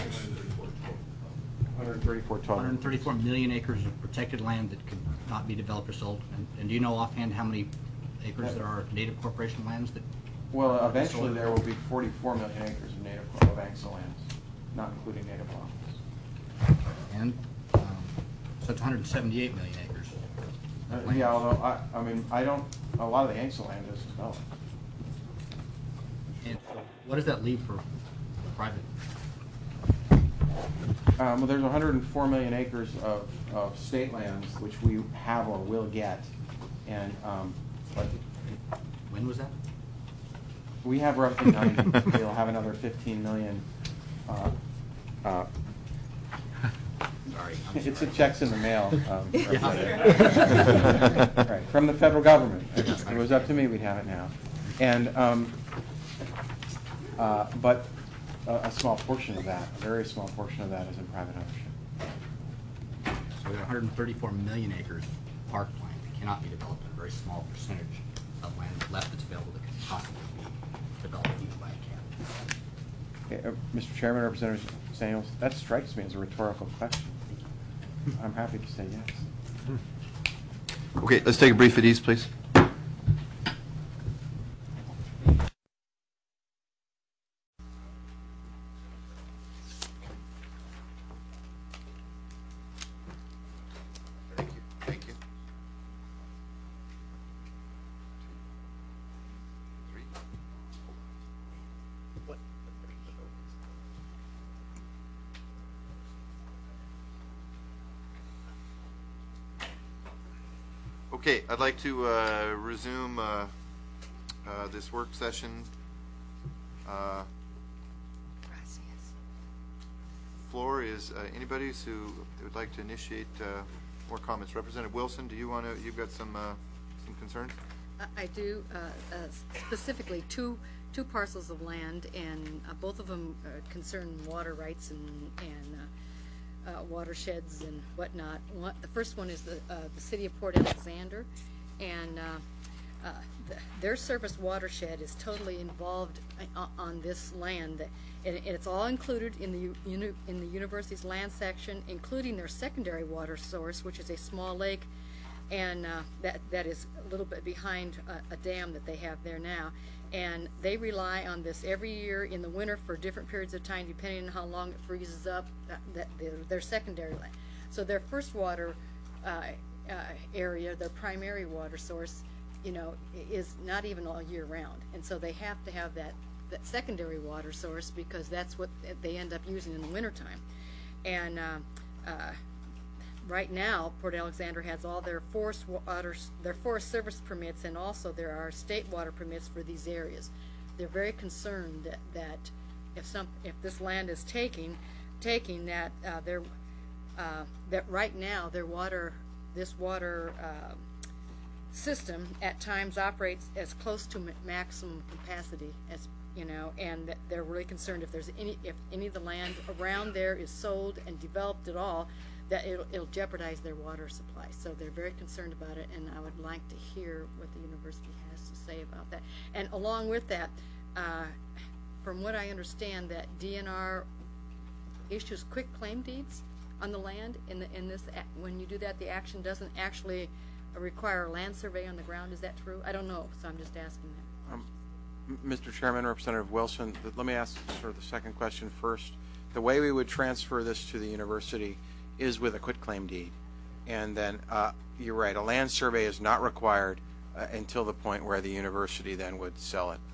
134 total. 134 million acres of protected land that could not be developed or sold. And do you know offhand how many acres there are native corporation lands that? Well, eventually there will be 44 million acres of native of ANCSA lands, not including native lands. And so it's 178 million acres. Yeah, although I don't. A lot of the ANCSA land is developed. And so what does that leave for private? Well, there's 104 million acres of state lands which we have or will get, and when was that? We have roughly 90. We'll have another 15 million. Sorry. It's a checks in the mail. Right, from the federal government. If it was up to me, we'd have it now. And but a small portion of that, a very small portion of that, is in private ownership. So there are 134 million acres of parkland that cannot be developed, and a very small percentage of land left that's available that could possibly be developed even by a county. Mr. Chairman, Representative Samuels, that strikes me as a rhetorical question. I'm happy to say yes. Okay, let's take a brief at ease, please. Thank you. Okay, I'd like to resume this work session. Floor is anybody who would like to initiate more comments. Representative Wilson, do you want to? You've got some concerns. I do. Specifically, two parcels of land, and both of them concern water rights and watersheds and whatnot. The first one is the city of Port Alexander, and their surface watershed is totally involved on this land, and it's all included in the university's land section, including their secondary water source, which is a small lake, and that is a little bit behind a dam that they have there now. And they rely on this every year in the winter for different periods of time, depending on how long it freezes up, their secondary land. So their first water area, their primary water source, is not even all year round. And so they have to have that secondary water source because that's what they end up using in the wintertime. And right now, Port Alexander has all their forest service permits, and also there are state water permits for these areas. they're very concerned that if this land is taking that that right now this water system at times operates as close to maximum capacity as and that they're really concerned if any of the land around there is sold and developed at all, that it'll jeopardize their water supply. So they're very concerned about it, and I would like to hear what the university has to say about that. And along with that, from what I understand, that DNR issues quick claim deeds on the land. When you do that, the action doesn't actually require a land survey on the ground. Is that true? I don't know, so I'm just asking that. Mr. Chairman, Representative Wilson, let me ask sort of the second question first. The way we would transfer this to the university is with a quitclaim deed. And then, you're right, a land survey is not required until the point where the university then would sell it,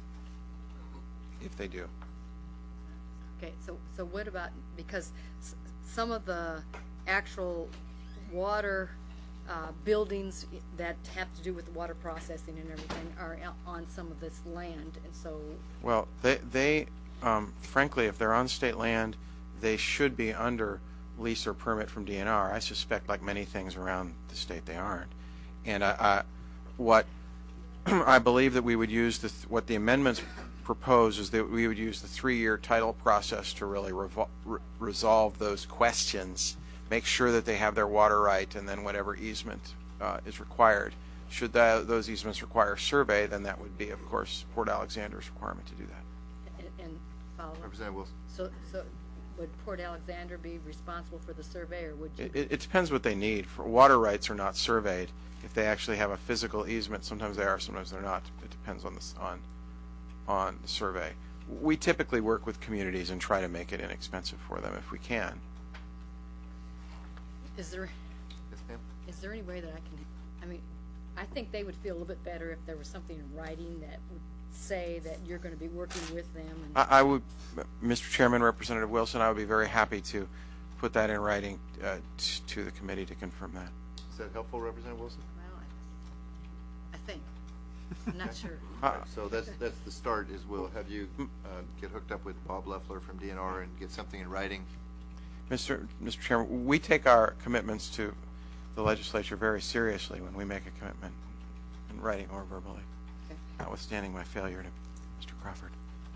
if they do. Okay, so what about, because some of the actual water buildings that have to do with the water processing and everything are on some of this land, and so... Well, they frankly, if they're on state land, they should be under lease or permit from DNR. I suspect, like many things around the state, they aren't. And what I believe that we would use, what the amendments propose is that we would use the 3-year title process to really resolve those questions, make sure that they have their water right, and then whatever easement is required. Should those easements require a survey, then that would be, of course, Port Alexander's requirement to do that. And follow up. Representative Wilson. So would Port Alexander be responsible for the survey, or would you? It depends what they need. For water rights are not surveyed. If they actually have a physical easement, sometimes they are, sometimes they're not. It depends on the survey. We typically work with communities and try to make it inexpensive for them if we can. Is there any way that I think they would feel a little bit better if there was something in writing that would say that you're going to be working with them. And I would, Mr. Chairman, Representative Wilson, I would be very happy to put that in writing to the committee to confirm that. Is that helpful, Representative Wilson? Well, I think. I'm not sure. So that's the start. Is we'll have you get hooked up with Bob Leffler from DNR and get something in writing. Mr. Chairman, we take our commitments to the legislature very seriously when we make a commitment in writing or verbally, notwithstanding my failure to Mr. Crawford.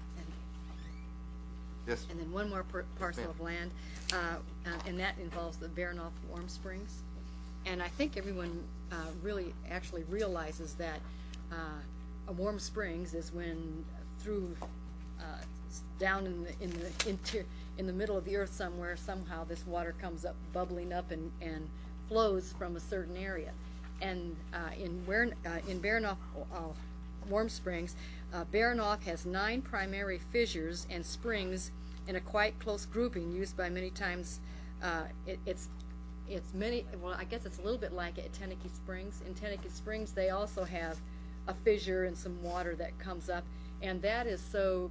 Yes. And then one more parcel of land, and that involves the Baranof Warm Springs. And I think everyone really actually realizes that a warm springs is when through down in the middle of the earth somewhere, somehow this water comes up, bubbling up and flows from a certain area. And in Baranof Warm Springs, Baranof has 9 primary fissures and springs in a quite close grouping used by many times. It's many. Well, I guess it's a little bit like at Teneke Springs. In Teneke Springs, they also have a fissure and some water that comes up, and that is so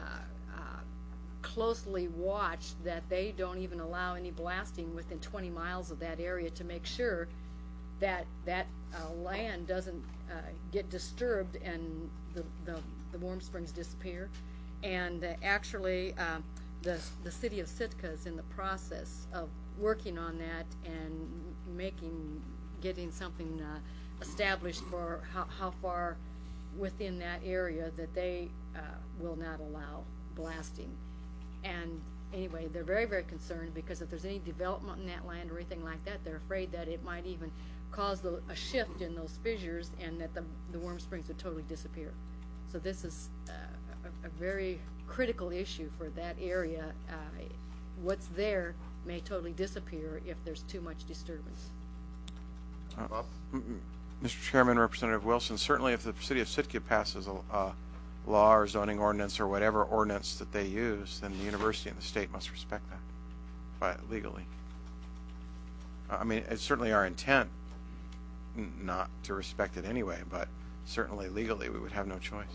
closely watched that they don't even allow any blasting within 20 miles of that area to make sure that land doesn't get disturbed and the warm springs disappear. And actually, the city of Sitka is in the process of working on that and getting something established for how far within that area that they will not allow blasting. And anyway, they're very, very concerned because if there's any development in that land or anything like that, they're afraid that it might even cause a shift in those fissures and that the warm springs would totally disappear. So this is a very critical issue for that area. What's there may totally disappear if there's too much disturbance. Bob? Mr. Chairman, Representative Wilson, certainly if the city of Sitka passes a law or zoning ordinance or whatever ordinance that they use, then the university and the state must respect that legally. I mean, it's certainly our intent not to respect it anyway, but certainly legally we would have no choice.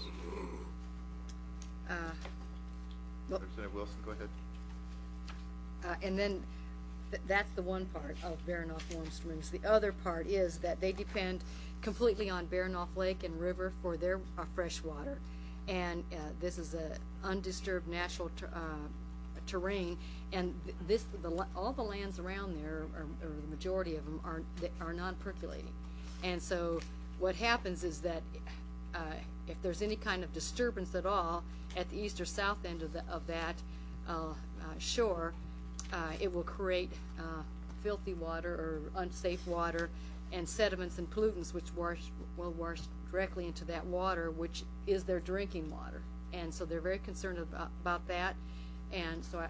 Representative Wilson, go ahead. And then that's the one part of Baranof Warm Springs. The other part is that they depend completely on Baranof Lake and River for their fresh water. and this is a undisturbed natural terrain, and all the lands around there, or the majority of them, are non-percolating. And so what happens is that if there's any kind of disturbance at all at the east or south end of that shore, it will create filthy water or unsafe water and sediments and pollutants which will wash directly into that water, which is their drinking water. And so they're very concerned about that. And so,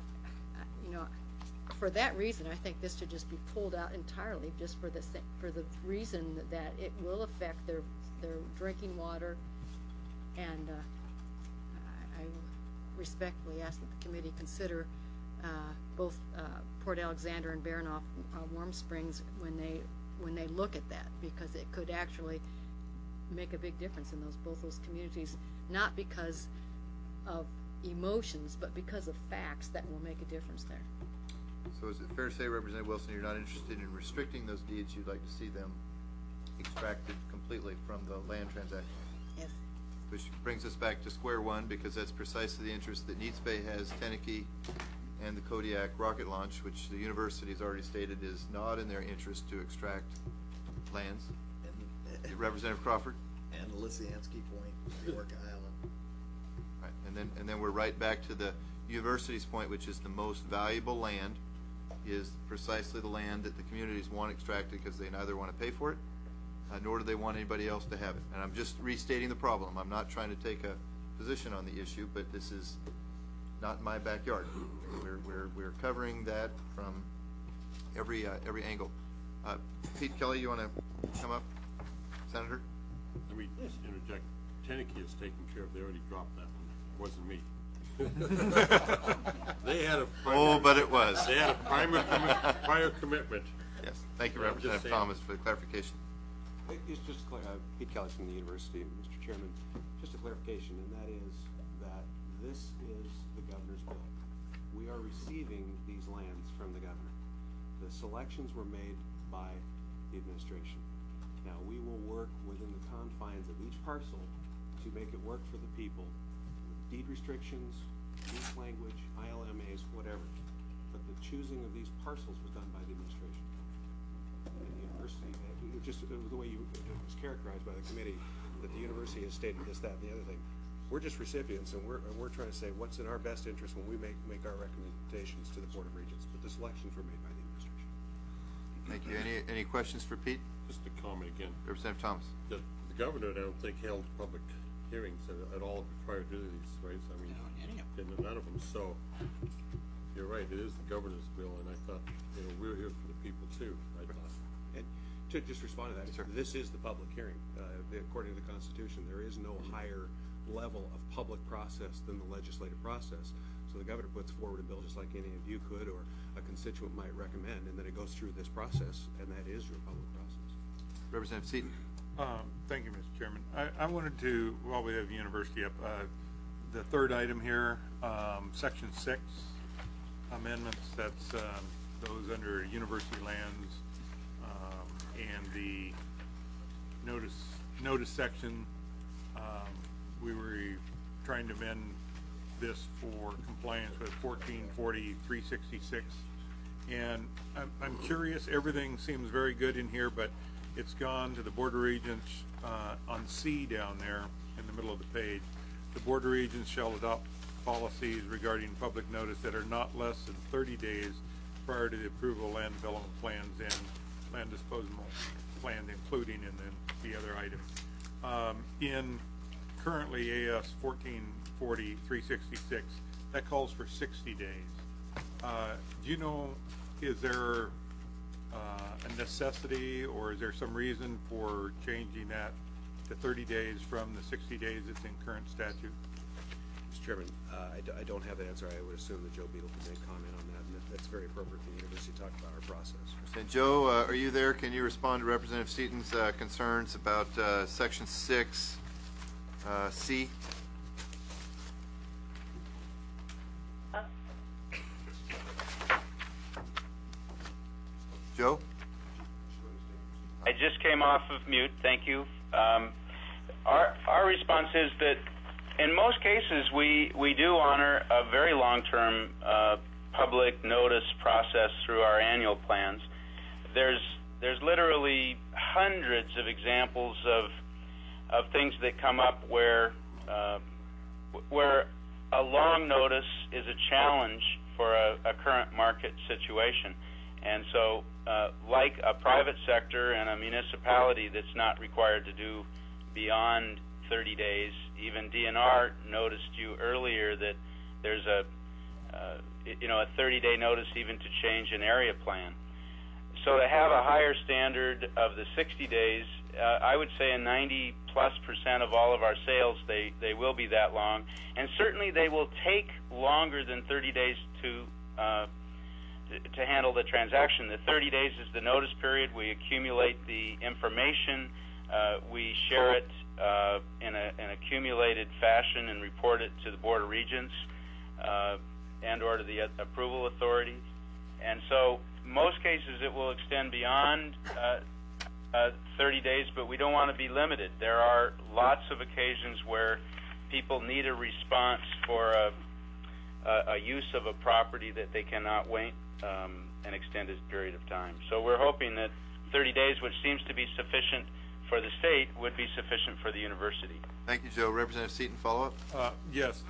for that reason, I think this should just be pulled out entirely, just for the reason that it will affect their drinking water. And I respectfully ask that the committee consider both Port Alexander and Baranof Warm Springs when they look at that, because it could actually make a big difference in both those communities, not because of emotions, but because of facts that will make a difference there. So is it fair to say, Representative Wilson, you're not interested in restricting those deeds? You'd like to see them extracted completely from the land transaction? Yes. Which brings us back to square one, because that's precisely the interest that Neats Bay has, Teneke, and the Kodiak rocket launch, which the university has already stated is not in their interest to extract lands. And Representative Crawford? And the Lysianski Point, York Island. Right, and then we're right back to the university's point, which is the most valuable land is precisely the land that the communities want extracted, because they neither want to pay for it, nor do they want anybody else to have it. And I'm just restating the problem. I'm not trying to take a position on the issue, but this is not in my backyard. We're covering that from every angle. Pete Kelly, you want to come up, Senator? Let me just interject. Teneke is taken care of. They already dropped that one. It wasn't me. They had a but it was. They had a prior commitment. Yes. Thank you, Representative Thomas, for the clarification. It's just Pete Kelly from the university, Mr. Chairman. Just a clarification, and that is that this is the governor's bill. We are receiving these lands from the governor. The selections were made by the administration. Now, we will work within the confines of each parcel to make it work for the people, with deed restrictions, use language, ILMAs, whatever. But the choosing of these parcels was done by the administration. And the university, just the way it was characterized by the committee, that the university has stated this, that, and the other thing. We're just recipients, and we're trying to say what's in our best interest when we make our recommendations to the Board of Regents. But the selections were made by the administration. Thank you. Any questions for Pete? Just a comment again. Representative Thomas. The governor, I don't think, held public hearings at all prior to these, right? I mean, none of them. So you're right. It is the governor's bill, and I thought, we're here for the people too. I thought. And to just respond to that, sure. This is the public hearing. According to the Constitution, there is no higher level of public process than the legislative process. So the governor puts forward a bill just like any of you could or a constituent might recommend, and then it goes through this process, and that is your public process. Representative Seaton. Thank you, Mr. Chairman. I wanted to, while we have the university up, the third item here, Section 6 amendments, that's those under university lands, and the notice section. We were trying to amend this for compliance with 1440-366, and I'm curious, everything seems very good in here, but it's gone to the Board of Regents on C down there in the middle of the page. The Board of Regents shall adopt policies regarding public notice that are not less than 30 days prior to the approval of land development plans and land disposal plans, including and then the other items. In currently AS 1440-366, that calls for 60 days. Do you know, is there a necessity, or is there some reason for changing that to 30 days from the 60 days that's in current statute? Mr. Chairman, I don't have the answer. I would assume that Joe Beadle could make comment on that, and that's very appropriate for the university to talk about our process. And Joe, are you there? Can you respond to Representative Seaton's concerns about Section 6, C? Joe? I just came off of mute. Thank you. Our response is that In most cases, we do honor a very long-term public notice process through our annual plans. There's literally hundreds of examples of things that come up where a long notice is a challenge for a current market situation. And so, like a private sector and a municipality that's not required to do beyond 30 days, even DNR noticed you earlier that there's a 30-day notice even to change an area plan. So to have a higher standard of the 60 days, I would say in 90+% of all of our sales, they will be that long, and certainly they will take longer than 30 days to handle the transaction. The 30 days is the notice period. We accumulate the information, we share it in an accumulated fashion and report it to the Board of Regents and or to the approval authority. And so most cases it will extend beyond 30 days, but we don't want to be limited. There are lots of occasions where people need a response for a use of a property that they cannot wait an extended period of time. So we're hoping that 30 days, which seems to be sufficient for the state, would be sufficient for the university. Thank you, Joe. Representative Seaton, follow up? Yes.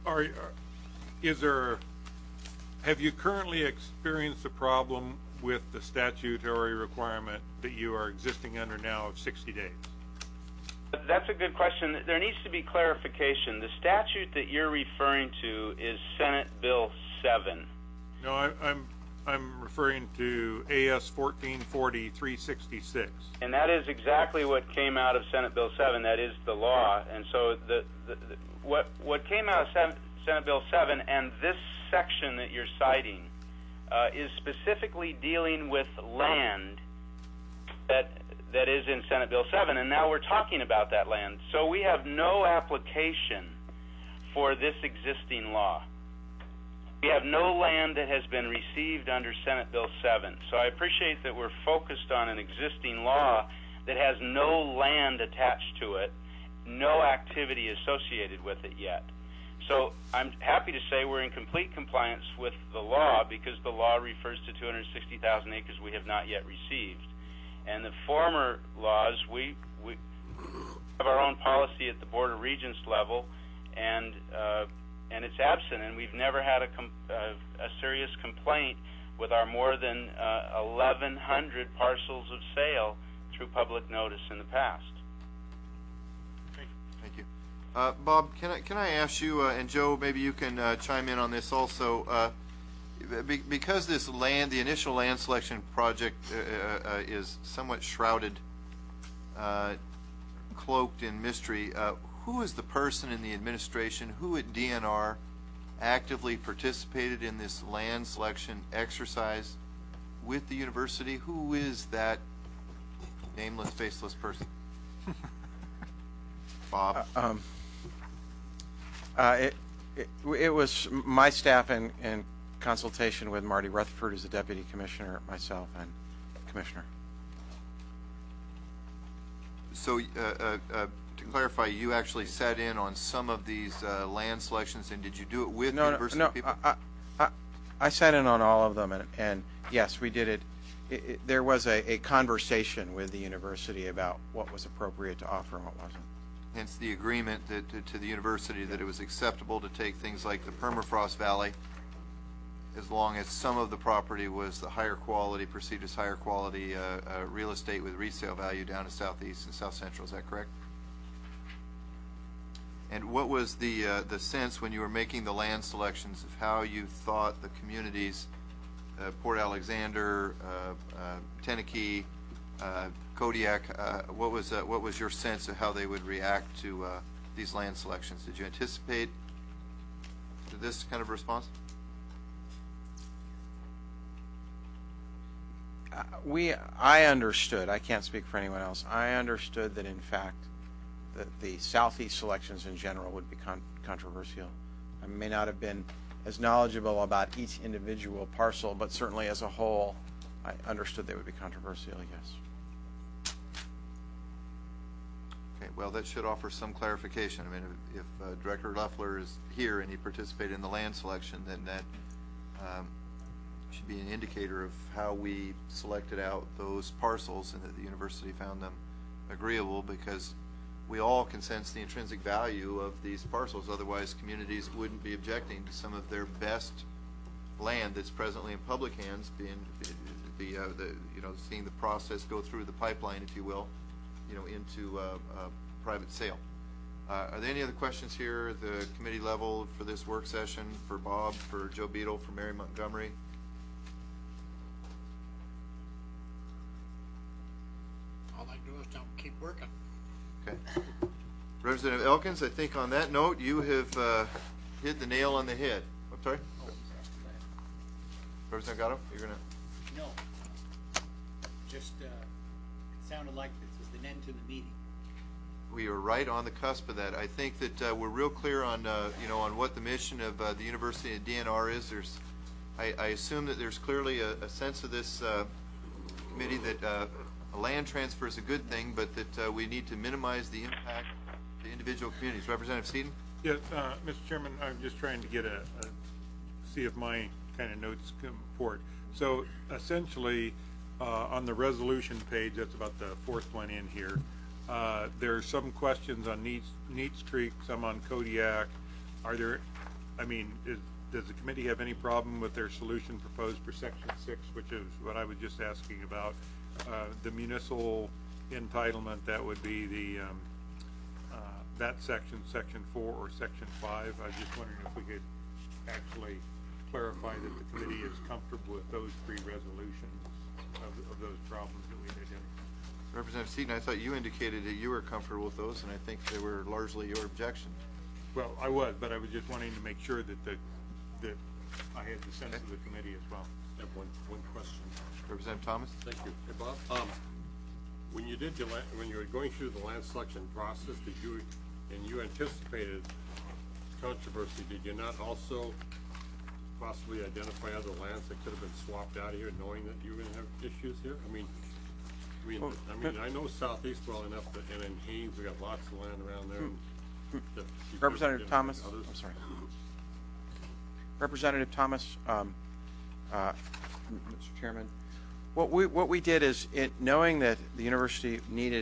Have you currently experienced a problem with the statutory requirement that you are existing under now of 60 days? That's a good question. There needs to be clarification. The statute that you're referring to is Senate Bill 7. No, I'm referring to AS 1440-366. And that is exactly what came out of Senate Bill 7. That is the law. And so what came out of Senate Bill 7 and this section that you're citing is specifically dealing with land that is in Senate Bill 7, and now we're talking about that land. So we have no application for this existing law. We have no land that has been received under Senate Bill 7. So I appreciate that we're focused on an existing law that has no land attached to it, no activity associated with it yet. So I'm happy to say we're in complete compliance with the law because the law refers to 260,000 acres we have not yet received. And the former laws, we have our own policy at the Board of Regents level, and it's absent. And we've never had a serious complaint with our more than 1,100 parcels of sale through public notice in the past. Thank you. Bob, can I ask you, and Joe, maybe you can chime in on this also, because this land, the initial land selection project is somewhat shrouded, cloaked in mystery, who is the person in the administration, who at DNR actively participated in this land selection exercise with the university? Who is that nameless, faceless person? Bob? It was my staff in consultation with Marty Rutherford as the deputy commissioner, myself, and commissioner. So to clarify, you actually sat in on some of these land selections, and did you do it with university people? I sat in on all of them, and yes, we did it. There was a conversation with the university about what was appropriate to offer and what wasn't. Hence the agreement to the university that it was acceptable to take things like the Permafrost Valley as long as some of the property was the higher quality, perceived as higher quality real estate with resale value down to southeast and south central. Is that correct? And what was the sense when you were making the land selections of how you thought the communities, Port Alexander, Tenakee, Kodiak, what was your sense of how they would react to these land selections? Did you anticipate this kind of response? I understood. I can't speak for anyone else. I understood that in fact that the southeast selections in general would be controversial. I may not have been as knowledgeable about each individual parcel, but certainly as a whole, I understood they would be controversial. Yes. Okay. Well, that should offer some clarification. I mean, if Director Loeffler is here and he participated in the land selection, then that should be an indicator of how we selected out those parcels and that the university found them agreeable, because we all can sense the intrinsic value of these parcels. Otherwise, communities wouldn't be objecting to some of their best land that's presently in public hands being seeing the process go through the pipeline, if you will, into private sale. Are there any other questions here at the committee level for this work session, for Bob, for Joe Beadle, for Mary Montgomery? All I do is tell them keep working. Okay. Representative Elkins, I think on that note, you have hit the nail on the head. I'm sorry? Representative Gatto, you're going to... No. Just, it sounded like this was an end to the meeting. We are right on the cusp of that. I think that we're real clear on, on what the mission of the university and DNR is. I assume that there's clearly a sense of this committee that a land transfer is a good thing, but that we need to minimize the impact to individual communities. Representative Seaton? Yes, Mr. Chairman, I'm just trying to get see if my kind of notes comport. So essentially, on the resolution page, that's about the fourth one in here, there are some questions on Neats Creek, some on Kodiak. Are there, does the committee have any problem with their solution proposed for Section 6, which is what I was just asking about? The municipal entitlement, that would be the that section, Section 4 or Section 5. I was just wondering if we could actually clarify that the committee is comfortable with those three resolutions of those problems that we identified. Representative Seaton, I thought you indicated that you were comfortable with those, and I think they were largely your objection. Well, I was, but I was just wanting to make sure that I had the sense of the committee as well. I have one question. Representative Thomas? Thank you. Hey, Bob. When you were going through the land selection process, and you anticipated controversy, did you not also possibly identify other lands that could have been swapped out of here, knowing that you were going to have issues here? I know Southeast well enough, and in Haines, we got lots of land around there. Representative Thomas, I'm sorry. Representative Thomas, Mr. Chairman, what we did is, knowing that the university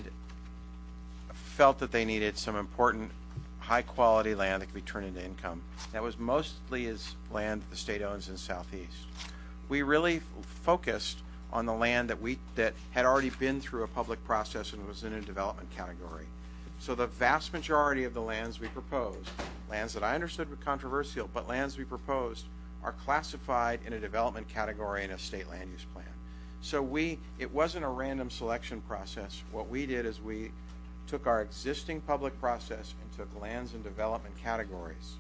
felt that they needed some important high-quality land that could be turned into income. That was mostly is land that the state owns in Southeast. We really focused on the land that had already been through a public process and was in a development category. So the vast majority of the lands we proposed, lands that I understood were controversial, but lands we proposed are classified in a development category in a state land use plan. So it wasn't a random selection process. What we did is we took our existing public process and took lands in development categories,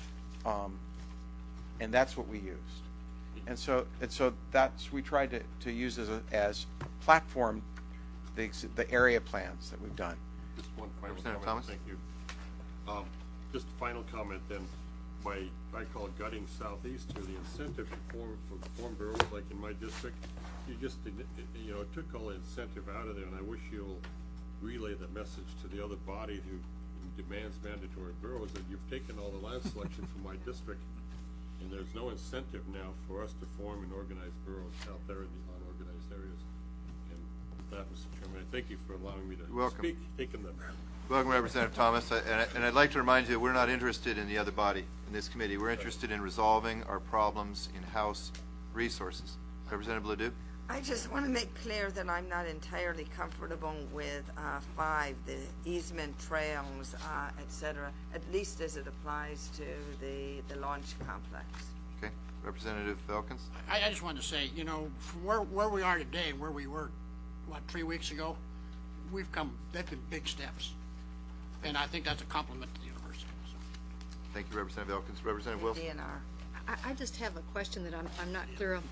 and that's what we used. And so we tried to use as a platform the area plans that we've done. Just one final Representative comment. Thomas? Thank you. Just a final comment then. By I call it gutting Southeast here, the incentive for form bureaus, like in my district, you just took all the incentive out of there, and I wish you'll relay the message to the other body who demands mandatory bureaus that you've taken all the land selection from my district, and there's no incentive now for us to form and organize bureaus out there in the unorganized areas. And with that, Mr. Chairman, I thank you for allowing me to speak, taking them. Welcome, Representative Thomas. And I'd like to remind you that we're not interested in the other body in this committee. We're interested in resolving our problems in House resources. Representative Ledoux? I just want to make clear that I'm not entirely comfortable with 5, the easement trails, etc., at least as it applies to the launch complex. Okay. Representative Elkins? I just wanted to say, from where we are today, where we were, 3 weeks ago, they've been big steps. And I think that's a compliment to the university. So. Thank you, Representative Elkins. Representative Wilson? DNR. I just have a question that I'm not clear of.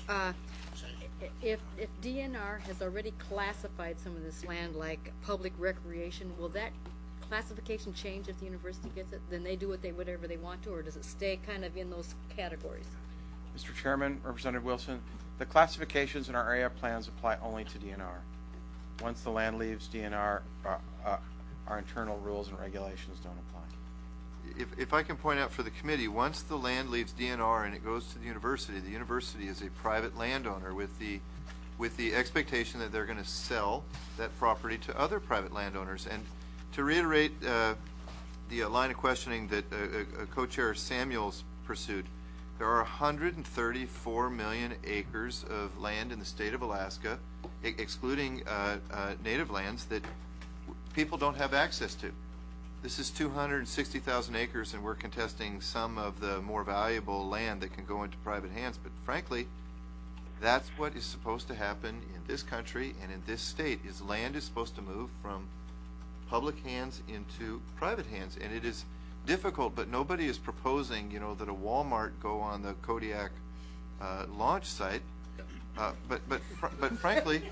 If DNR has already classified some of this land like public recreation, will that classification change if the university gets it? Then they do whatever they want to, or does it stay kind of in those categories? Mr. Chairman, Representative Wilson, the classifications in our area plans apply only to DNR. Once the land leaves DNR, our internal rules and regulations don't apply. If I can point out for the committee, once the land leaves DNR and it goes to the university is a private landowner with the expectation that they're going to sell that property to other private landowners. And to reiterate the line of questioning that Co-Chair Samuels pursued, there are 134 million acres of land in the state of Alaska, excluding native lands, that people don't have access to. This is 260,000 acres, and we're contesting some of the more valuable land that can go into private hands. But frankly, that's what is supposed to happen in this country and in this state, is land is supposed to move from public hands into private hands. And it is difficult, but nobody is proposing, that a Walmart go on the Kodiak launch site. But frankly,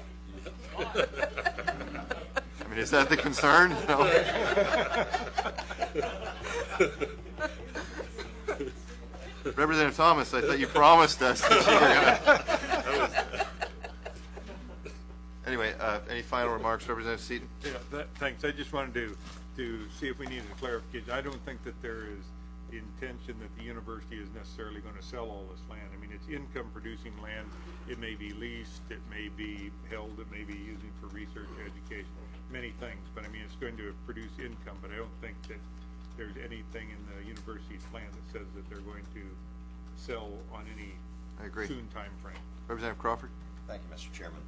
I mean, is that the concern? No. Representative Thomas, I thought you promised us that you were going to. Anyway, any final remarks, Representative Seaton? Yeah, thanks. I just wanted to see if we needed a clarification. I don't think that there is the intention that the university is necessarily going to sell all this land. I mean, it's income-producing land. It may be leased, it may be held, it may be used for research, education, many things. But I mean, it's going to produce income. But I don't think that there's anything in the university's plan that says that they're going to sell on any soon time frame. Representative Crawford. Thank you, Mr. Chairman.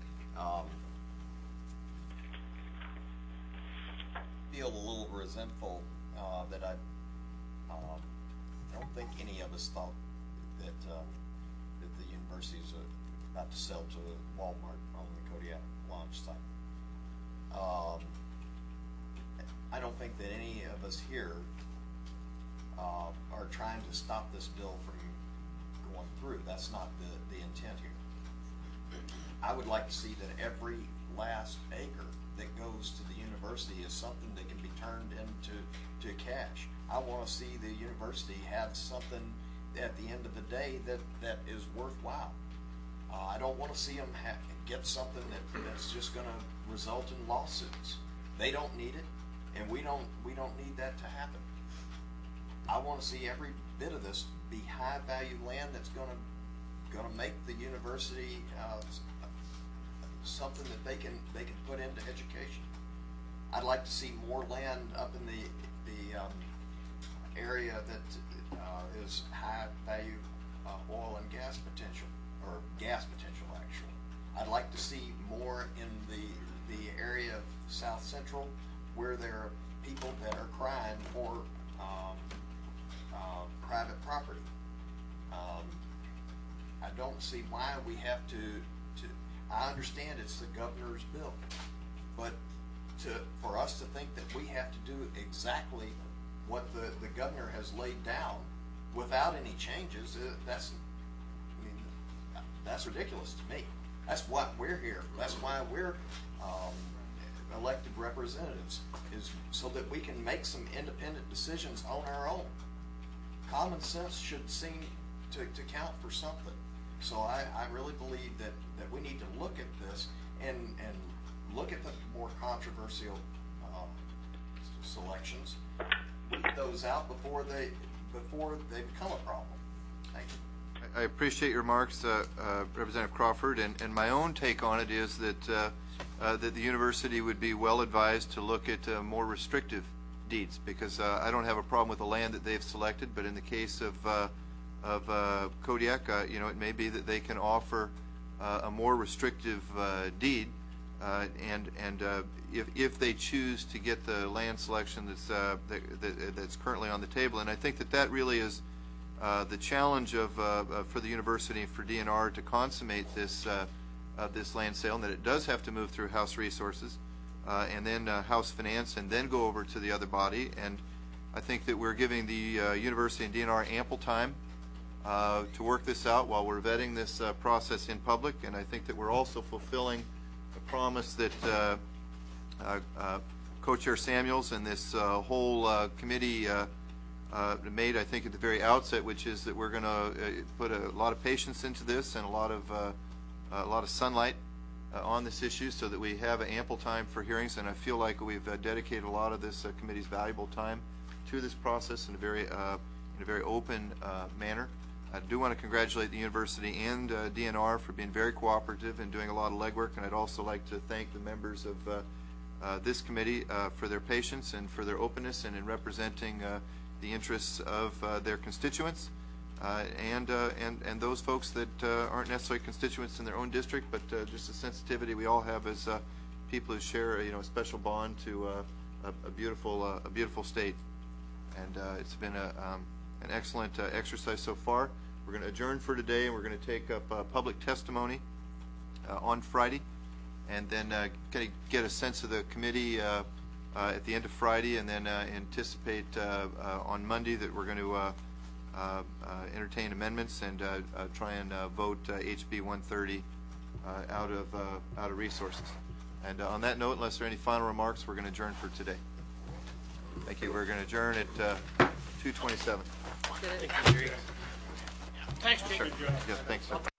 Feel a little resentful that I don't think any of us thought that that the university is about to sell to Walmart on the Kodiak launch site. I don't think that any of us here are trying to stop this bill from going through. That's not the intent here. I would like to see that every last acre that goes to the university is something that can be turned into cash. I want to see the university have something at the end of the day that is worthwhile. I don't want to see them get something that's just going to result in lawsuits. They don't need it, and we don't need that to happen. I want to see every bit of this be high value land that's going to make the university something that they can put into education. I'd like to see more land up in the area that is high value oil and gas potential, or gas potential actually. I'd like to see more in the area of South Central where there are people that are crying for private property. I don't see why we have to I understand it's the governor's bill, but for us to think that we have to do exactly what the governor has laid down without any changes, that's ridiculous to me. That's why we're here. That's why we're elected representatives, is so that we can make some independent decisions on our own. Common sense should seem to count for something. So I really believe that we need to look at this and look at the more controversial selections, weed those out before they become a problem. Thank you. I appreciate your remarks, Representative Crawford, and my own take on it is that that the university would be well advised to look at more restrictive deeds, because I don't have a problem with the land that they've selected, but in the case of Kodiak, it may be that they can offer a more restrictive deed, and if they choose to get the land selection that's currently on the table. And I think that really is the challenge for the university and for DNR to consummate this land sale, and that it does have to move through House Resources and then House Finance, and then go over to the other body. And I think that we're giving the university and DNR ample time to work this out while we're vetting this process in public. And I think that we're also fulfilling a promise that Co-Chair Samuels and this whole committee made, I think, at the very outset, which is that we're going to put a lot of patience into this and a lot of sunlight on this issue so that we have ample time for hearings, and I feel like we've dedicated a lot of this committee's valuable time to this process in a very open manner. I do want to congratulate the university and DNR for being very cooperative and doing a lot of legwork, and I'd also like to thank the members of this committee for their patience and for their openness and in representing the interests of their constituents and those folks that aren't necessarily constituents in their own district, but just the sensitivity we all have as people who share a special bond to a beautiful state. And it's been an excellent exercise so far. We're going to adjourn for today, and we're going to take up public testimony on Friday, and then kind of get a sense of the committee at the end of Friday, and then anticipate on Monday that we're going to entertain amendments and try and vote HB 130 out of resources. And on that note, unless there are any final remarks, we're going to adjourn for today. Thank you. We're going to adjourn at 2:27. Thanks, Jake. Sure. Yeah, thanks, sir.